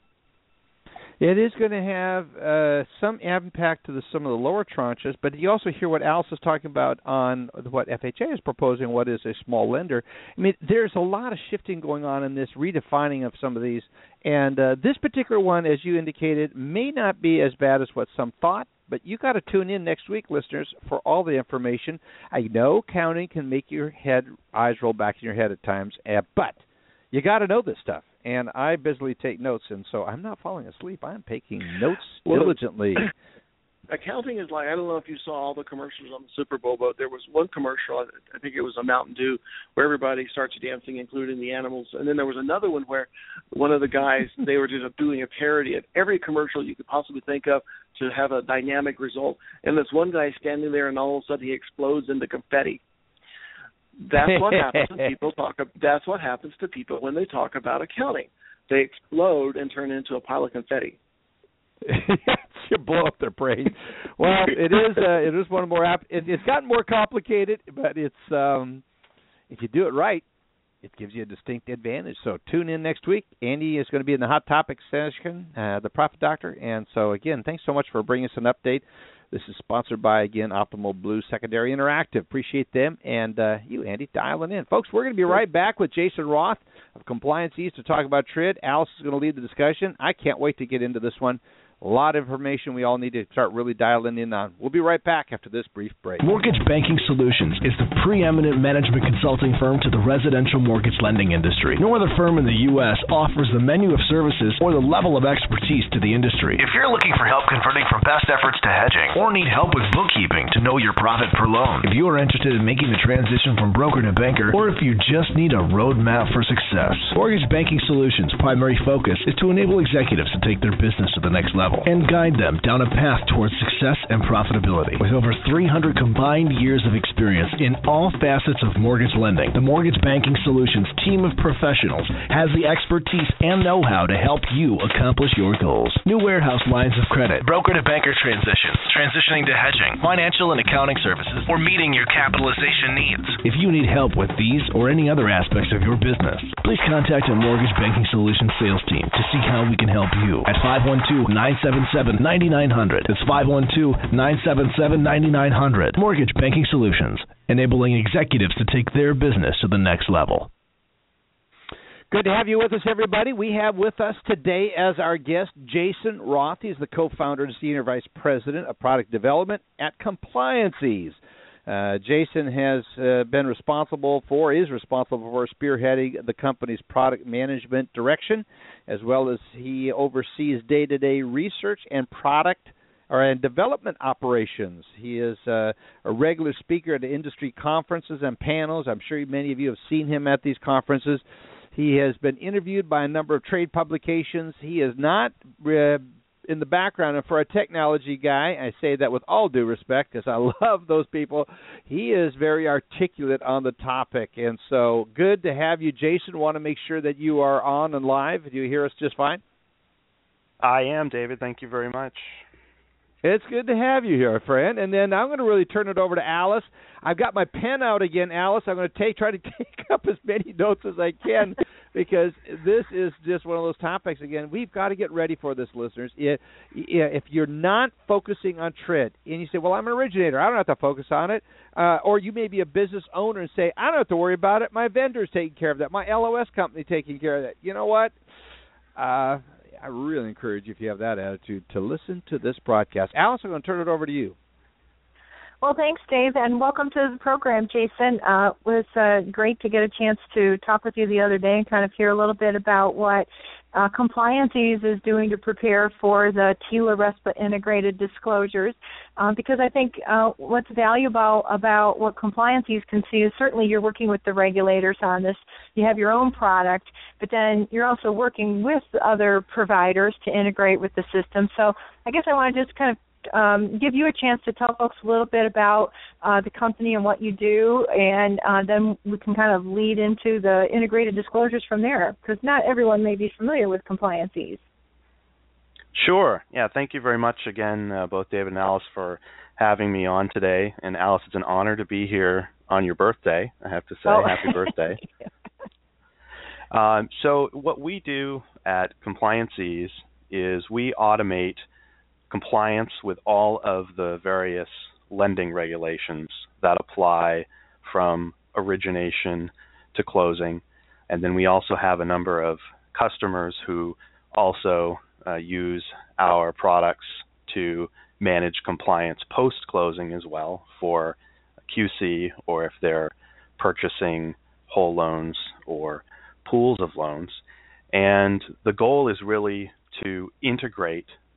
Speaker 3: It is going to have uh, some impact to the, some of the lower tranches, but you also hear what Alice is talking about on what F H A is proposing, what is a small lender. I mean, there's a lot of shifting going on in this redefining of some of these, and uh, this particular one, as you indicated, may not be as bad as what some thought, but you got to tune in next week, listeners, for all the information. I know counting can make your head, eyes roll back in your head at times, uh, but you got to know this stuff. And I busily take notes, and so I'm not falling asleep. I'm taking notes
Speaker 7: well,
Speaker 3: diligently.
Speaker 7: accounting is like, I don't know if you saw all the commercials on the Super Bowl, but there was one commercial, I think it was a Mountain Dew, where everybody starts dancing, including the animals. And then there was another one where one of the guys, they were just doing a parody of every commercial you could possibly think of to have a dynamic result. And this one guy standing there, and all of a sudden he explodes into confetti. That's what happens when people talk. That's what happens to people when they talk about accounting. They explode and turn into a pile of confetti.
Speaker 3: You blow up their brain. Well, it is. Uh, it is one of more. App- it, it's gotten more complicated, but it's um, if you do it right, it gives you a distinct advantage. So tune in next week. Andy is going to be in the Hot Topics session, uh, the Profit Doctor. And so again, thanks so much for bringing us an update. This is sponsored by, again, Optimal Blue Secondary Interactive. Appreciate them. And uh, you, Andy, dialing in. Folks, we're going to be right back with Jason Roth of Compliance East to talk about T R I D. Alice is going to lead the discussion. I can't wait to get into this one. A lot of information we all need to start really dialing in on. We'll be right back after this brief break.
Speaker 2: Mortgage Banking Solutions is the preeminent management consulting firm to the residential mortgage lending industry. No other firm in the U S offers the menu of services or the level of expertise to the industry. If you're looking for help converting from past efforts to hedging or need help with bookkeeping to know your profit per loan, if you are interested in making the transition from broker to banker, or if you just need a roadmap for success, Mortgage Banking Solutions' primary focus is to enable executives to take their business to the next level and guide them down a path towards success and profitability. With over three hundred combined years of experience in all facets of mortgage lending, the Mortgage Banking Solutions team of professionals has the expertise and know-how to help you accomplish your goals. New warehouse lines of credit, broker to banker transitions, transitioning to hedging, financial and accounting services, or meeting your capitalization needs. If you need help with these or any other aspects of your business, please contact our Mortgage Banking Solutions sales team to see how we can help you at five one two, nine seven seven, nine nine zero zero. That's five one two, nine seven seven, nine nine zero zero. Mortgage Banking Solutions, enabling executives to take their business to the next level.
Speaker 3: Good to have you with us, everybody. We have with us today as our guest Jason Roth. He's the co-founder and senior vice president of product development at Compliance Ease. Uh, Jason has uh, been responsible for, is responsible for spearheading the company's product management direction, as well as he oversees day-to-day research and product or and development operations. He is uh, a regular speaker at industry conferences and panels. I'm sure many of you have seen him at these conferences. He has been interviewed by a number of trade publications. He is not uh, in the background, and for a technology guy, I say that with all due respect because I love those people, he is very articulate on the topic. And so good to have you, Jason. Want to make sure that you are on and live. Do you hear us just fine?
Speaker 8: I am, David. Thank you very much.
Speaker 3: It's good to have you here, friend. And then I'm going to really turn it over to Alice. I've got my pen out again, Alice. I'm going to take, try to take up as many notes as I can because this is just one of those topics. Again, we've got to get ready for this, listeners. If, if you're not focusing on T R I D and you say, well, I'm an originator, I don't have to focus on it, uh, or you may be a business owner and say, I don't have to worry about it. My vendor's taking care of that. My L O S company taking care of that. You know what? Uh, I really encourage you, if you have that attitude, to listen to this broadcast. Alice, I'm going to turn it over to you.
Speaker 4: Well, thanks, Dave, and welcome to the program, Jason. Uh, it was uh, great to get a chance to talk with you the other day and kind of hear a little bit about what uh, Compliance Ease is doing to prepare for the TILA-RESPA integrated disclosures, uh, because I think uh, what's valuable about what Compliance Ease can see is certainly you're working with the regulators on this. You have your own product, but then you're also working with other providers to integrate with the system. So I guess I want to just kind of Um, give you a chance to tell folks a little bit about uh, the company and what you do, and uh, then we can kind of lead into the integrated disclosures from there, because not everyone may be familiar with Compliance Ease.
Speaker 8: Sure. Yeah, thank you very much again, uh, both David and Alice, for having me on today. And Alice, it's an honor to be here on your birthday, I have to say.
Speaker 4: Oh.
Speaker 8: Happy birthday. um, so what we do at Compliance Ease is we automate compliance with all of the various lending regulations that apply from origination to closing. And then we also have a number of customers who also uh, use our products to manage compliance post-closing as well for Q C, or if they're purchasing whole loans or pools of loans. And the goal is really to integrate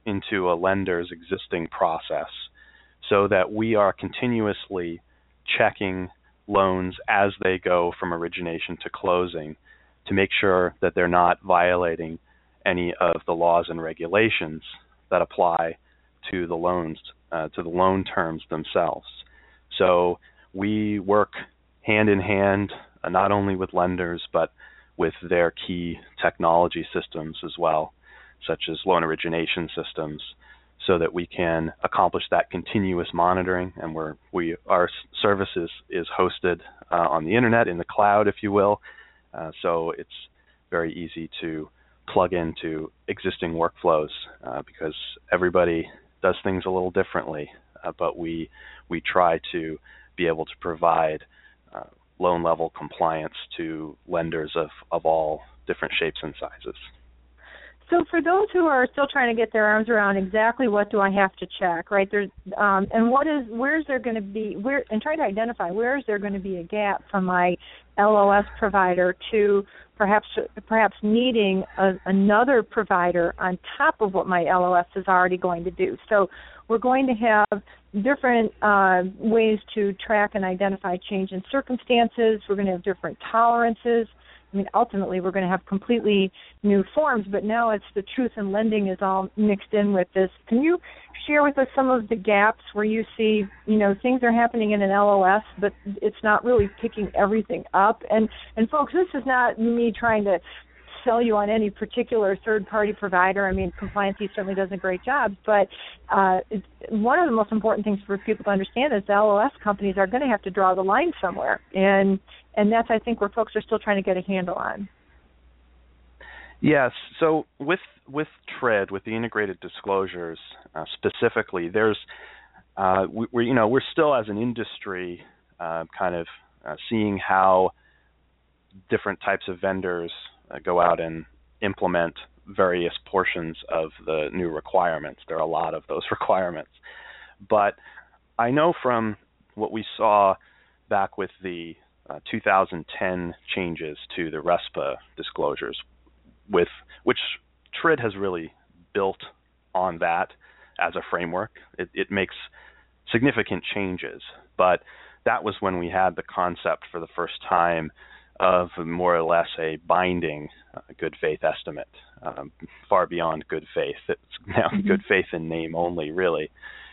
Speaker 8: into a lender's existing process so that we are continuously checking loans as they go from origination to closing to make sure that they're not violating any of the laws and regulations that apply to the loans, uh, to the loan terms themselves. So we work hand in hand, uh, not only with lenders, but with their key technology systems as well, such as loan origination systems, so that we can accomplish that continuous monitoring. And we're, we our service is, is hosted uh, on the internet, in the cloud, if you will. Uh, so it's very easy to plug into existing workflows uh, because everybody does things a little differently. Uh, but we we try to be able to provide uh, loan level compliance to lenders of, of all different shapes and sizes.
Speaker 4: So for those who are still trying to get their arms around exactly what do I have to check, right? There's um, and what is where is there going to be where and trying to identify where is there going to be a gap from my L O S provider to perhaps perhaps needing a, another provider on top of what my L O S is already going to do. So we're going to have different uh, ways to track and identify change in circumstances. We're going to have different tolerances. I mean, ultimately, we're going to have completely new forms, but now it's the truth in lending is all mixed in with this. Can you share with us some of the gaps where you see, you know, things are happening in an L O S, but it's not really picking everything up? And, and folks, this is not me trying to sell you on any particular third-party provider. I mean, ComplianceE certainly does a great job, but uh, it's, one of the most important things for people to understand is the L O S companies are going to have to draw the line somewhere, and and that's, I think, where folks are still trying to get a handle on.
Speaker 8: Yes. So with with T R I D, with the integrated disclosures uh, specifically, there's uh, we, we're you know we're still as an industry uh, kind of uh, seeing how different types of vendors uh, go out and implement various portions of the new requirements. There are a lot of those requirements, but I know from what we saw back with the uh, two thousand ten changes to the RESPA disclosures, with which T R I D has really built on that as a framework. It, it makes significant changes, but that was when we had the concept for the first time of more or less a binding uh, good faith estimate, um, far beyond good faith. It's now mm-hmm. good faith in name only, really.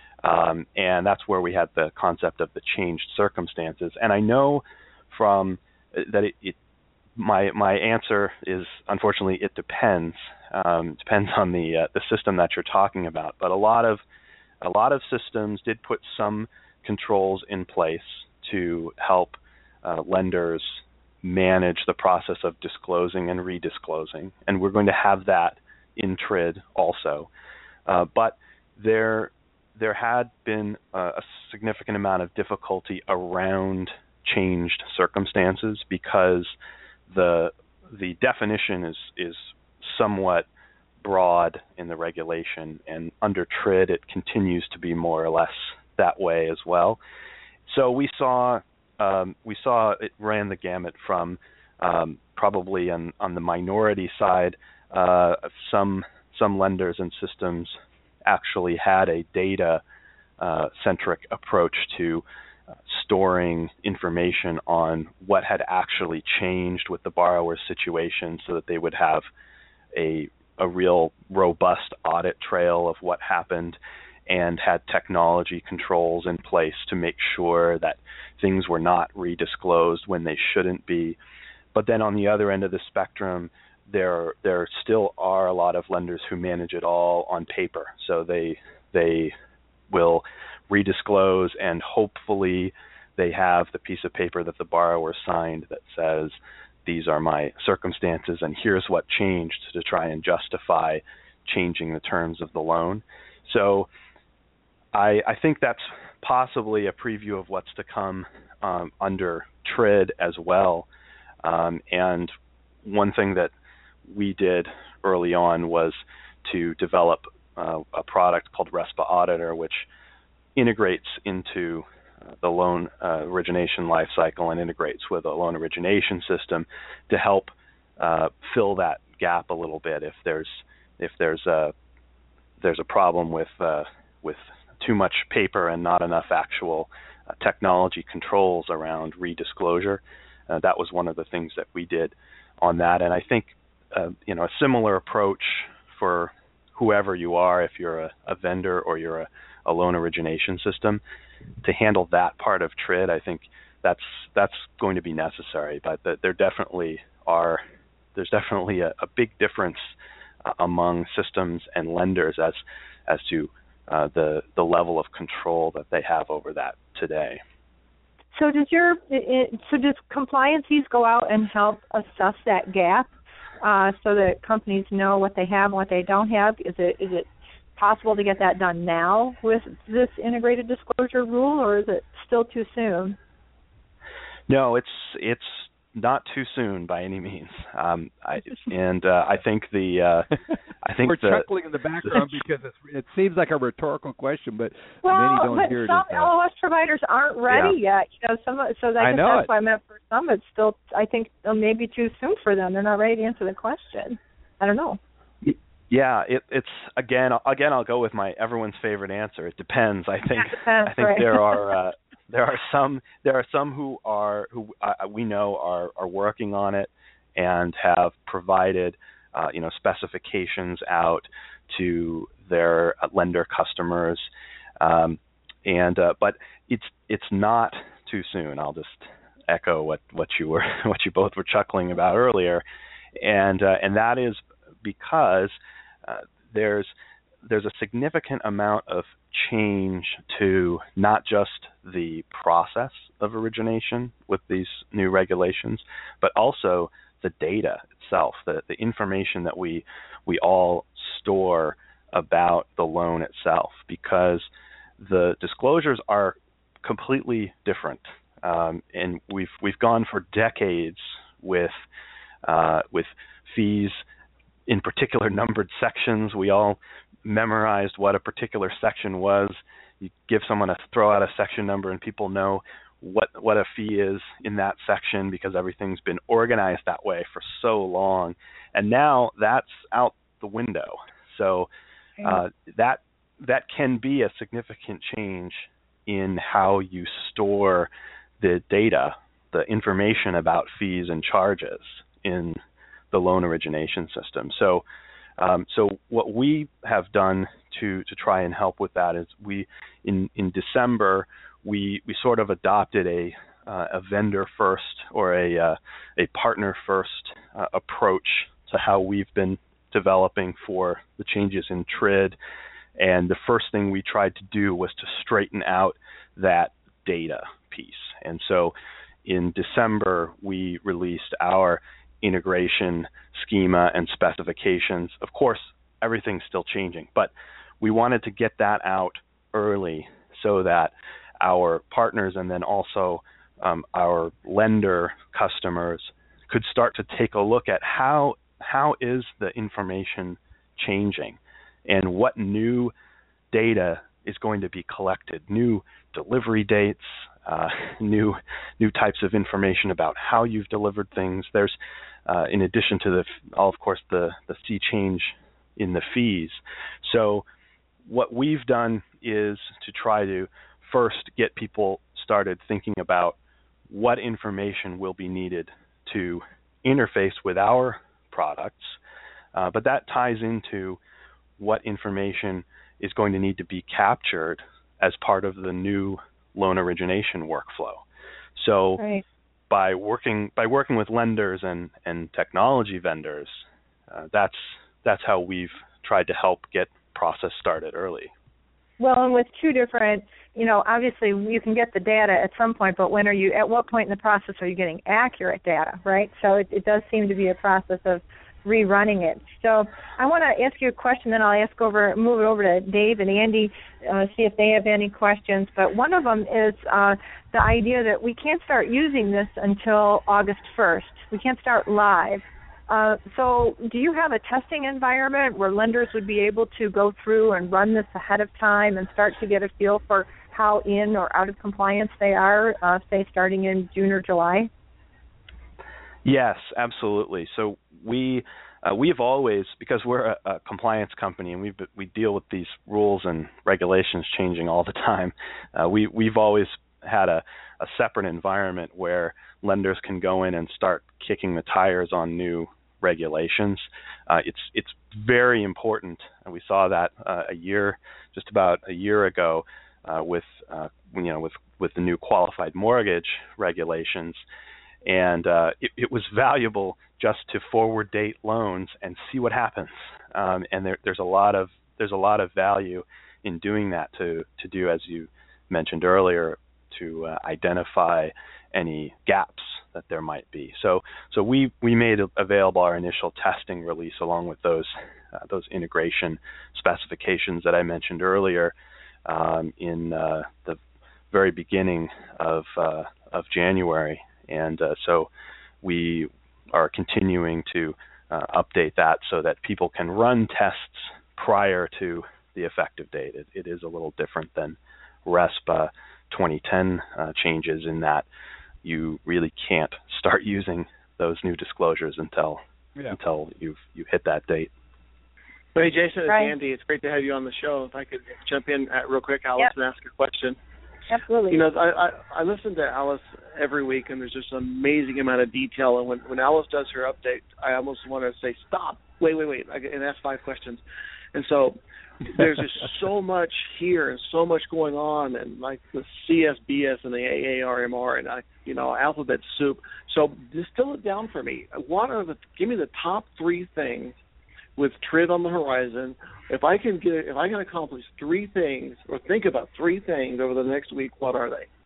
Speaker 8: Um, and that's where we had the concept of the changed circumstances. And I know from that it, it my my answer is, unfortunately, it depends. Um, depends on the uh, the system that you're talking about. But a lot of a lot of systems did put some controls in place to help uh, lenders manage the process of disclosing and redisclosing, and we're going to have that in T R I D also. Uh, but there there had been a, a significant amount of difficulty around changed circumstances because the the definition is is somewhat broad in the regulation, and under T R I D it continues to be more or less that way as well. So we saw um, we saw it ran the gamut from um, probably on, on the minority side, uh, some some lenders and systems actually had a data uh, centric approach to uh, storing information on what had actually changed with the borrower's situation, so that they would have a a real robust audit trail of what happened, and had technology controls in place to make sure that things were not redisclosed when they shouldn't be. But then on the other end of the spectrum, there there still are a lot of lenders who manage it all on paper. So they they will redisclose, and hopefully they have the piece of paper that the borrower signed that says, these are my circumstances and here's what changed, to try and justify changing the terms of the loan. So I, I think that's possibly a preview of what's to come um, under T R I D as well. Um, and one thing that we did early on was to develop uh, a product called RESPA Auditor, which integrates into uh, the loan uh, origination lifecycle and integrates with a loan origination system to help uh, fill that gap a little bit. If there's if there's a there's a problem with uh, with too much paper and not enough actual uh, technology controls around redisclosure. Uh, that was one of the things that we did on that, and I think uh, you know a similar approach for whoever you are, if you're a, a vendor or you're a, a loan origination system, to handle that part of T R I D. I think that's that's going to be necessary, but that there definitely are there's definitely a, a big difference uh, among systems and lenders as as to uh, the the level of control that they have over that today.
Speaker 4: So does your it, so does compliances go out and help assess that gap uh, so that companies know what they have and what they don't have? Is it is it possible to get that done now with this integrated disclosure rule, or is it still too soon?
Speaker 8: No, it's it's not too soon by any means. Um, I, and uh, I think the uh, I think
Speaker 3: we're
Speaker 8: the,
Speaker 3: chuckling in the background because it's, it seems like a rhetorical question, but
Speaker 4: well,
Speaker 3: many don't
Speaker 4: but
Speaker 3: hear it.
Speaker 4: Some
Speaker 3: as
Speaker 4: L O S providers aren't ready
Speaker 8: yeah.
Speaker 4: yet. You know, some so that,
Speaker 3: I know
Speaker 4: that's
Speaker 3: it.
Speaker 4: why I meant for some it's still I think uh, maybe too soon for them. They're not ready to answer the question. I don't know.
Speaker 8: Yeah, it, it's again again I'll go with my everyone's favorite answer. It depends. I think
Speaker 4: It depends,
Speaker 8: I think
Speaker 4: right.
Speaker 8: there are. Uh, There are some. There are some who are who uh, we know are, are working on it and have provided, uh, you know, specifications out to their lender customers, um, and uh, but it's it's not too soon. I'll just echo what, what you were what you both were chuckling about earlier, and uh, and that is because uh, there's there's a significant amount of change to not just the process of origination with these new regulations, but also the data itself, the, the information that we we all store about the loan itself, because the disclosures are completely different, um, and we've we've gone for decades with uh, with fees in particular numbered sections. We all memorized what a particular section was. You give someone a throw out a section number and people know what what a fee is in that section because everything's been organized that way for so long. And now that's out the window. So uh, that that can be a significant change in how you store the data, the information about fees and charges in the loan origination system. So Um, so what we have done to, to try and help with that is we, in, in December, we, we sort of adopted a, uh, a vendor first or a, uh, a partner first uh, approach to how we've been developing for the changes in T R I D. And the first thing we tried to do was to straighten out that data piece. And so in December, we released our integration schema and specifications. Of course, everything's still changing, but we wanted to get that out early so that our partners and then also um, our lender customers could start to take a look at how how is the information changing and what new data is going to be collected, new delivery dates, uh, new new types of information about how you've delivered things. There's Uh, in addition to the, all of course, the, the sea change in the fees. So what we've done is to try to first get people started thinking about what information will be needed to interface with our products, uh, but that ties into what information is going to need to be captured as part of the new loan origination workflow. So
Speaker 4: right.
Speaker 8: By working by working with lenders and, and technology vendors, uh, that's that's how we've tried to help get process started early.
Speaker 4: Well, and with two different, you know, obviously you can get the data at some point, but when are you? At what point in the process are you getting accurate data, right? So it, it does seem to be a process of rerunning it. So I want to ask you a question, then I'll ask over, move it over to Dave and Andy, uh, see if they have any questions. But one of them is uh, the idea that we can't start using this until August first. We can't start live. Uh, so do you have a testing environment where lenders would be able to go through and run this ahead of time and start to get a feel for how in or out of compliance they are, uh, say, starting in June or July?
Speaker 8: Yes, absolutely. So we uh, we have always, because we're a, a compliance company and we we deal with these rules and regulations changing all the time, uh, we we've always had a, a separate environment where lenders can go in and start kicking the tires on new regulations. Uh, it's it's very important, and we saw that uh, a year, just about a year ago, uh, with uh, you know with with the new qualified mortgage regulations, and uh, it, it was valuable just to forward date loans and see what happens. Um, and there, there's a lot of there's a lot of value in doing that to to do, as you mentioned earlier, to uh, identify any gaps that there might be. So so we, we made available our initial testing release along with those uh, those integration specifications that I mentioned earlier um, in uh, the very beginning of uh, of January, and uh, so we are continuing to uh, update that so that people can run tests prior to the effective date. It, it is a little different than RESPA twenty ten uh, changes in that you really can't start using those new disclosures until yeah. until you've you hit that date.
Speaker 7: Hey, Jason, it's
Speaker 4: right.
Speaker 7: Andy. It's great to have you on the show. If I could jump in uh, real quick, Alice,
Speaker 4: yep.
Speaker 7: and ask a question.
Speaker 4: Absolutely.
Speaker 7: You know, I, I I listen to Alice every week, and there's just an amazing amount of detail. And when when Alice does her update, I almost want to say, "Stop! Wait, wait, wait!" and ask five questions. And so there's just so much here and so much going on, and like the C S B S and the A A R M R and I, you know, alphabet soup. So distill it down for me. What are the? Give me the top three things with T R I D on the horizon. If I can get, if I can accomplish three things or think about three things over the next week, what are they?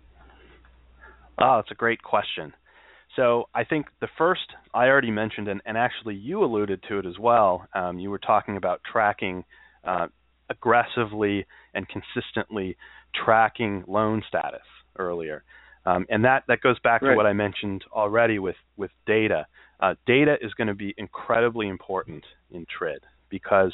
Speaker 8: Oh, it's a great question. So I think the first I already mentioned, and, and actually you alluded to it as well. Um, you were talking about tracking, uh, aggressively and consistently tracking loan status earlier. Um, and that, that goes back right. to what I mentioned already with, with data. Uh, data is going to be incredibly important in T R I D because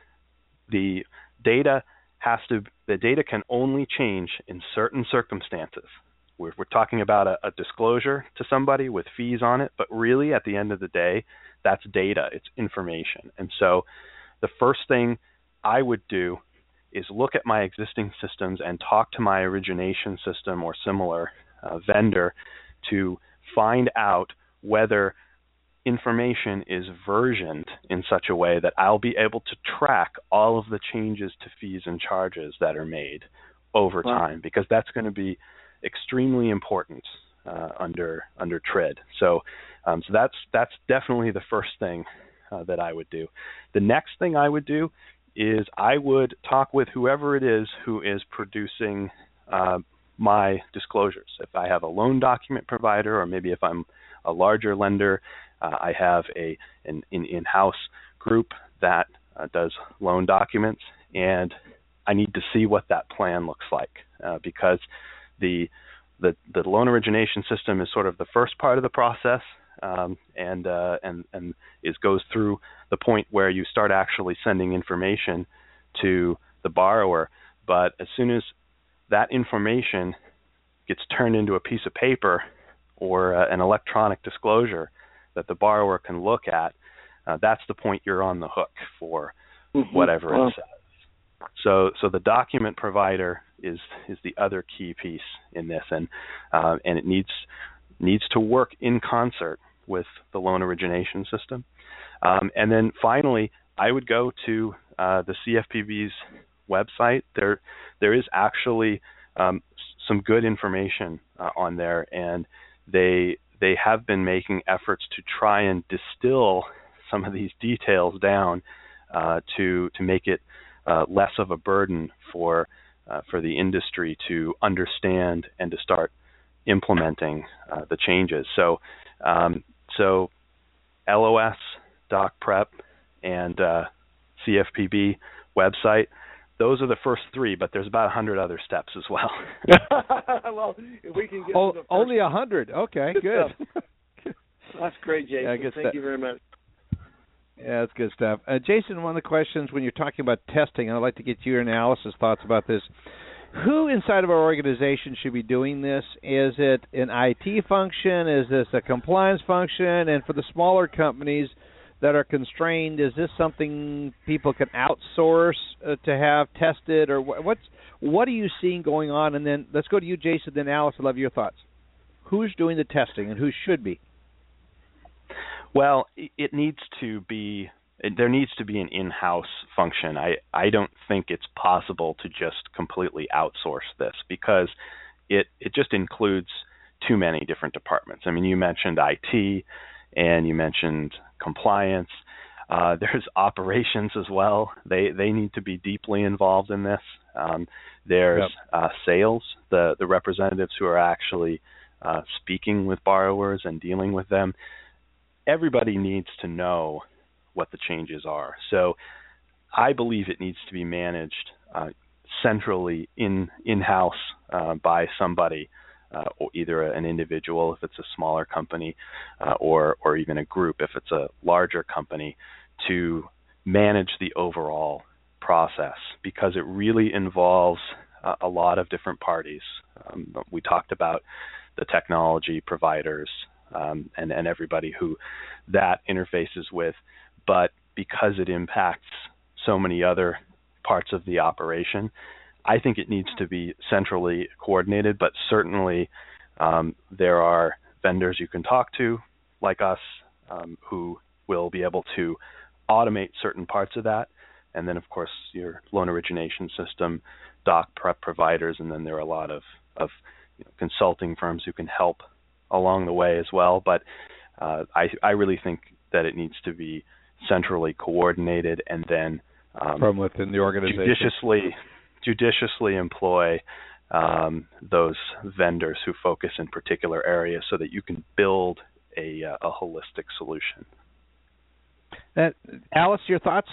Speaker 8: the data has to the data can only change in certain circumstances. We're, we're talking about a, a disclosure to somebody with fees on it, but really at the end of the day, that's data, it's information. And so the first thing I would do is look at my existing systems and talk to my origination system or similar uh, vendor to find out whether information is versioned in such a way that I'll be able to track all of the changes to fees and charges that are made over wow. time, because that's going to be extremely important uh, under under T R I D. So, um, so that's that's definitely the first thing uh, that I would do. The next thing I would do is I would talk with whoever it is who is producing uh, my disclosures. If I have a loan document provider, or maybe if I'm a larger lender, uh, I have a an, an in-house group that uh, does loan documents, and I need to see what that plan looks like uh, because the, the the loan origination system is sort of the first part of the process, um, and uh, and and is goes through the point where you start actually sending information to the borrower. But as soon as that information gets turned into a piece of paper or uh, an electronic disclosure that the borrower can look at, uh, that's the point you're on the hook for mm-hmm. whatever wow. it says. So, so the document provider is is the other key piece in this, and uh, and it needs needs to work in concert with the loan origination system. Um, and then finally, I would go to uh, the C F P B's website. There there is actually um, some good information uh, on there, and they they have been making efforts to try and distill some of these details down uh, to to make it uh, less of a burden for uh, for the industry to understand and to start implementing uh, the changes. So um, so L O S, Doc Prep, and uh, C F P B website. Those are the first three, but there's about a hundred other steps as well.
Speaker 7: Well, if we can get
Speaker 3: oh,
Speaker 7: to the first
Speaker 3: only a hundred. Okay, good.
Speaker 7: That's great, Jason.
Speaker 3: Yeah,
Speaker 7: Thank
Speaker 3: stuff.
Speaker 7: you very much.
Speaker 3: Yeah, that's good stuff. Uh, Jason, one of the questions when you're talking about testing, and I'd like to get your analysis thoughts about this. Who inside of our organization should be doing this? Is it an I T function? Is this a compliance function? And for the smaller companies, that are constrained? Is this something people can outsource uh, to have tested, or wh- what's what are you seeing going on? And then let's go to you, Jason. Then Alice, I'd love your thoughts. Who's doing the testing, and who should be?
Speaker 8: Well, it needs to be. There needs to be an in-house function. I, I don't think it's possible to just completely outsource this because it it just includes too many different departments. I mean, you mentioned I T and you mentioned compliance. Uh, there's operations as well. They they need to be deeply involved in this. Um, there's yep. uh, sales, the the representatives who are actually uh, speaking with borrowers and dealing with them. Everybody needs to know what the changes are. So I believe it needs to be managed uh, centrally in in-house uh, by somebody, uh, or either an individual if it's a smaller company, uh, or or even a group if it's a larger company, to manage the overall process, because it really involves uh, a lot of different parties. Um, we talked about the technology providers um, and, and everybody who that interfaces with. But because it impacts so many other parts of the operation, I think it needs to be centrally coordinated. But certainly um, there are vendors you can talk to, like us, um, who will be able to automate certain parts of that. And then, of course, your loan origination system, doc prep providers, and then there are a lot of, of you know, consulting firms who can help along the way as well. But uh, I, I really think that it needs to be centrally coordinated, and then um,
Speaker 3: from within the organization,
Speaker 8: judiciously, judiciously employ um, those vendors who focus in particular areas, so that you can build a, uh, a holistic solution.
Speaker 3: Uh, Alice, your thoughts?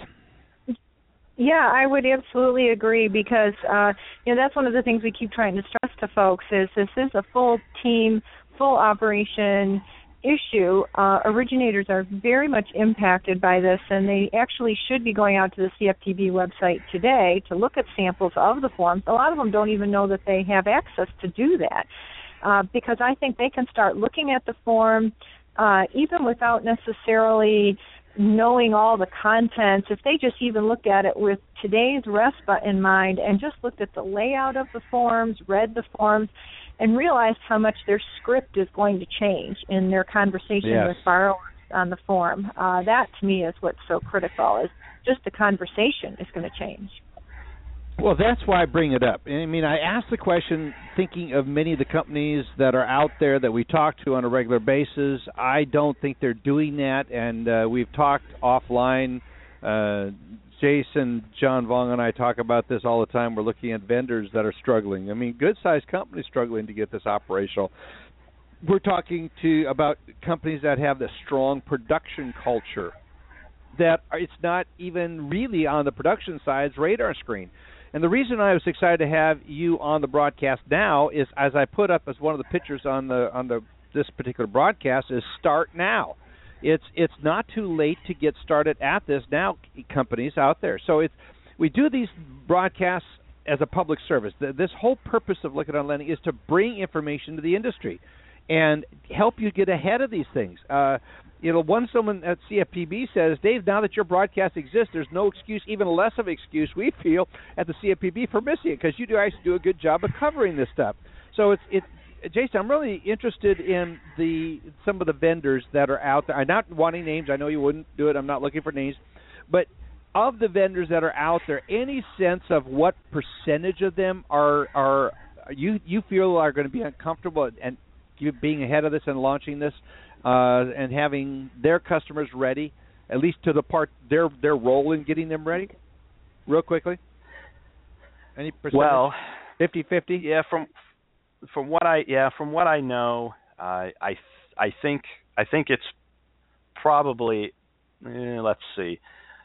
Speaker 4: Yeah, I would absolutely agree, because uh, you know that's one of the things we keep trying to stress to folks is this is a full team, full operation issue. Uh, originators are very much impacted by this, and they actually should be going out to the C F P B website today to look at samples of the forms. A lot of them don't even know that they have access to do that, uh, because I think they can start looking at the form uh, even without necessarily knowing all the contents. If they just even looked at it with today's RESPA in mind and just looked at the layout of the forms, read the forms, and realized how much their script is going to change in their conversation
Speaker 3: yes.
Speaker 4: with borrowers on the form. Uh, that, to me, is what's so critical, is just the conversation is going to change.
Speaker 3: Well, that's why I bring it up. I mean, I ask the question thinking of many of the companies that are out there that we talk to on a regular basis. I don't think they're doing that, and uh, we've talked offline. Uh, Jason, John Vong, and I talk about this all the time. We're looking at vendors that are struggling. I mean, good-sized companies struggling to get this operational. We're talking to about companies that have this strong production culture, that it's not even really on the production side's radar screen. And the reason I was excited to have you on the broadcast now is, as I put up as one of the pictures on the on the this particular broadcast, is start now. It's it's not too late to get started at this now, companies out there. So it's we do these broadcasts as a public service. The, this whole purpose of Looking on Lending is to bring information to the industry and help you get ahead of these things. Uh, you know, one someone at C F P B says, Dave, now that your broadcast exists, there's no excuse, even less of an excuse, we feel, at the C F P B for missing it, because you guys do a good job of covering this stuff. So it's it's Jason, I'm really interested in the some of the vendors that are out there. I'm not wanting names. I know you wouldn't do it. I'm not looking for names. But of the vendors that are out there, any sense of what percentage of them are are you you feel are going to be uncomfortable and you being ahead of this and launching this uh, and having their customers ready, at least to the part their their role in getting them ready? Real quickly. Any percentage?
Speaker 8: Well,
Speaker 3: fifty-fifty?
Speaker 8: Yeah, from From what I yeah, from what I know, uh, I I think I think it's probably eh, let's see.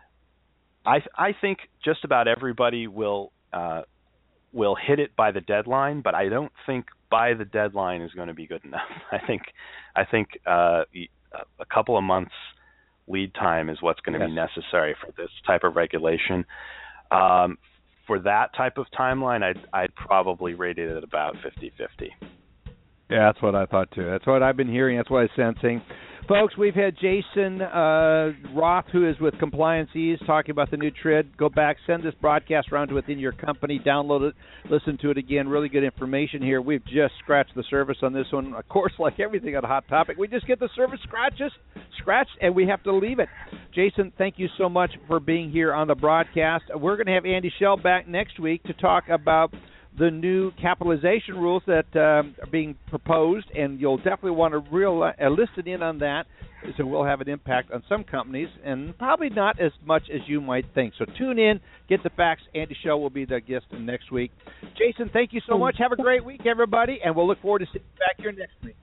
Speaker 8: I I think just about everybody will uh, will hit it by the deadline, but I don't think by the deadline is going to be good enough. I think I think uh, a couple of months lead time is what's going to yes. be necessary for this type of regulation. Um, For that type of timeline, I'd, I'd probably rate it at about fifty-fifty.
Speaker 3: Yeah, that's what I thought too. That's what I've been hearing. That's what I'm sensing. Folks, we've had Jason uh, Roth, who is with Compliance Ease, talking about the new T R I D. Go back, send this broadcast around to within your company, download it, listen to it again. Really good information here. We've just scratched the surface on this one. Of course, like everything on Hot Topic, we just get the surface scratches, scratched, and we have to leave it. Jason, thank you so much for being here on the broadcast. We're going to have Andy Schell back next week to talk about the new capitalization rules that um, are being proposed, and you'll definitely want to real uh, listen in on that. So we'll have an impact on some companies, and probably not as much as you might think. So tune in, get the facts. Andy Schell will be the guest next week. Jason, thank you so much. Have a great week, everybody, and we'll look forward to seeing you back here next week.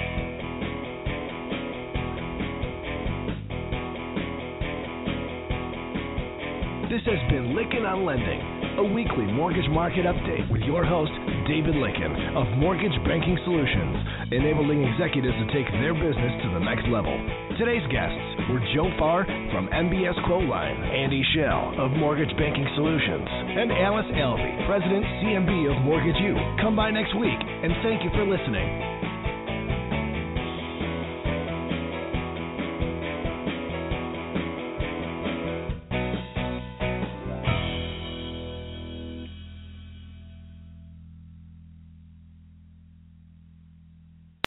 Speaker 2: This has been Lykken on Lending, a weekly mortgage market update with your host, David Lykken of Mortgage Banking Solutions, enabling executives to take their business to the next level. Today's guests were Joe Farr from M B S Quoteline, Andy Schell of Mortgage Banking Solutions, and Alice Alvey, President, C M B of Mortgage U. Come by next week, and thank you for listening.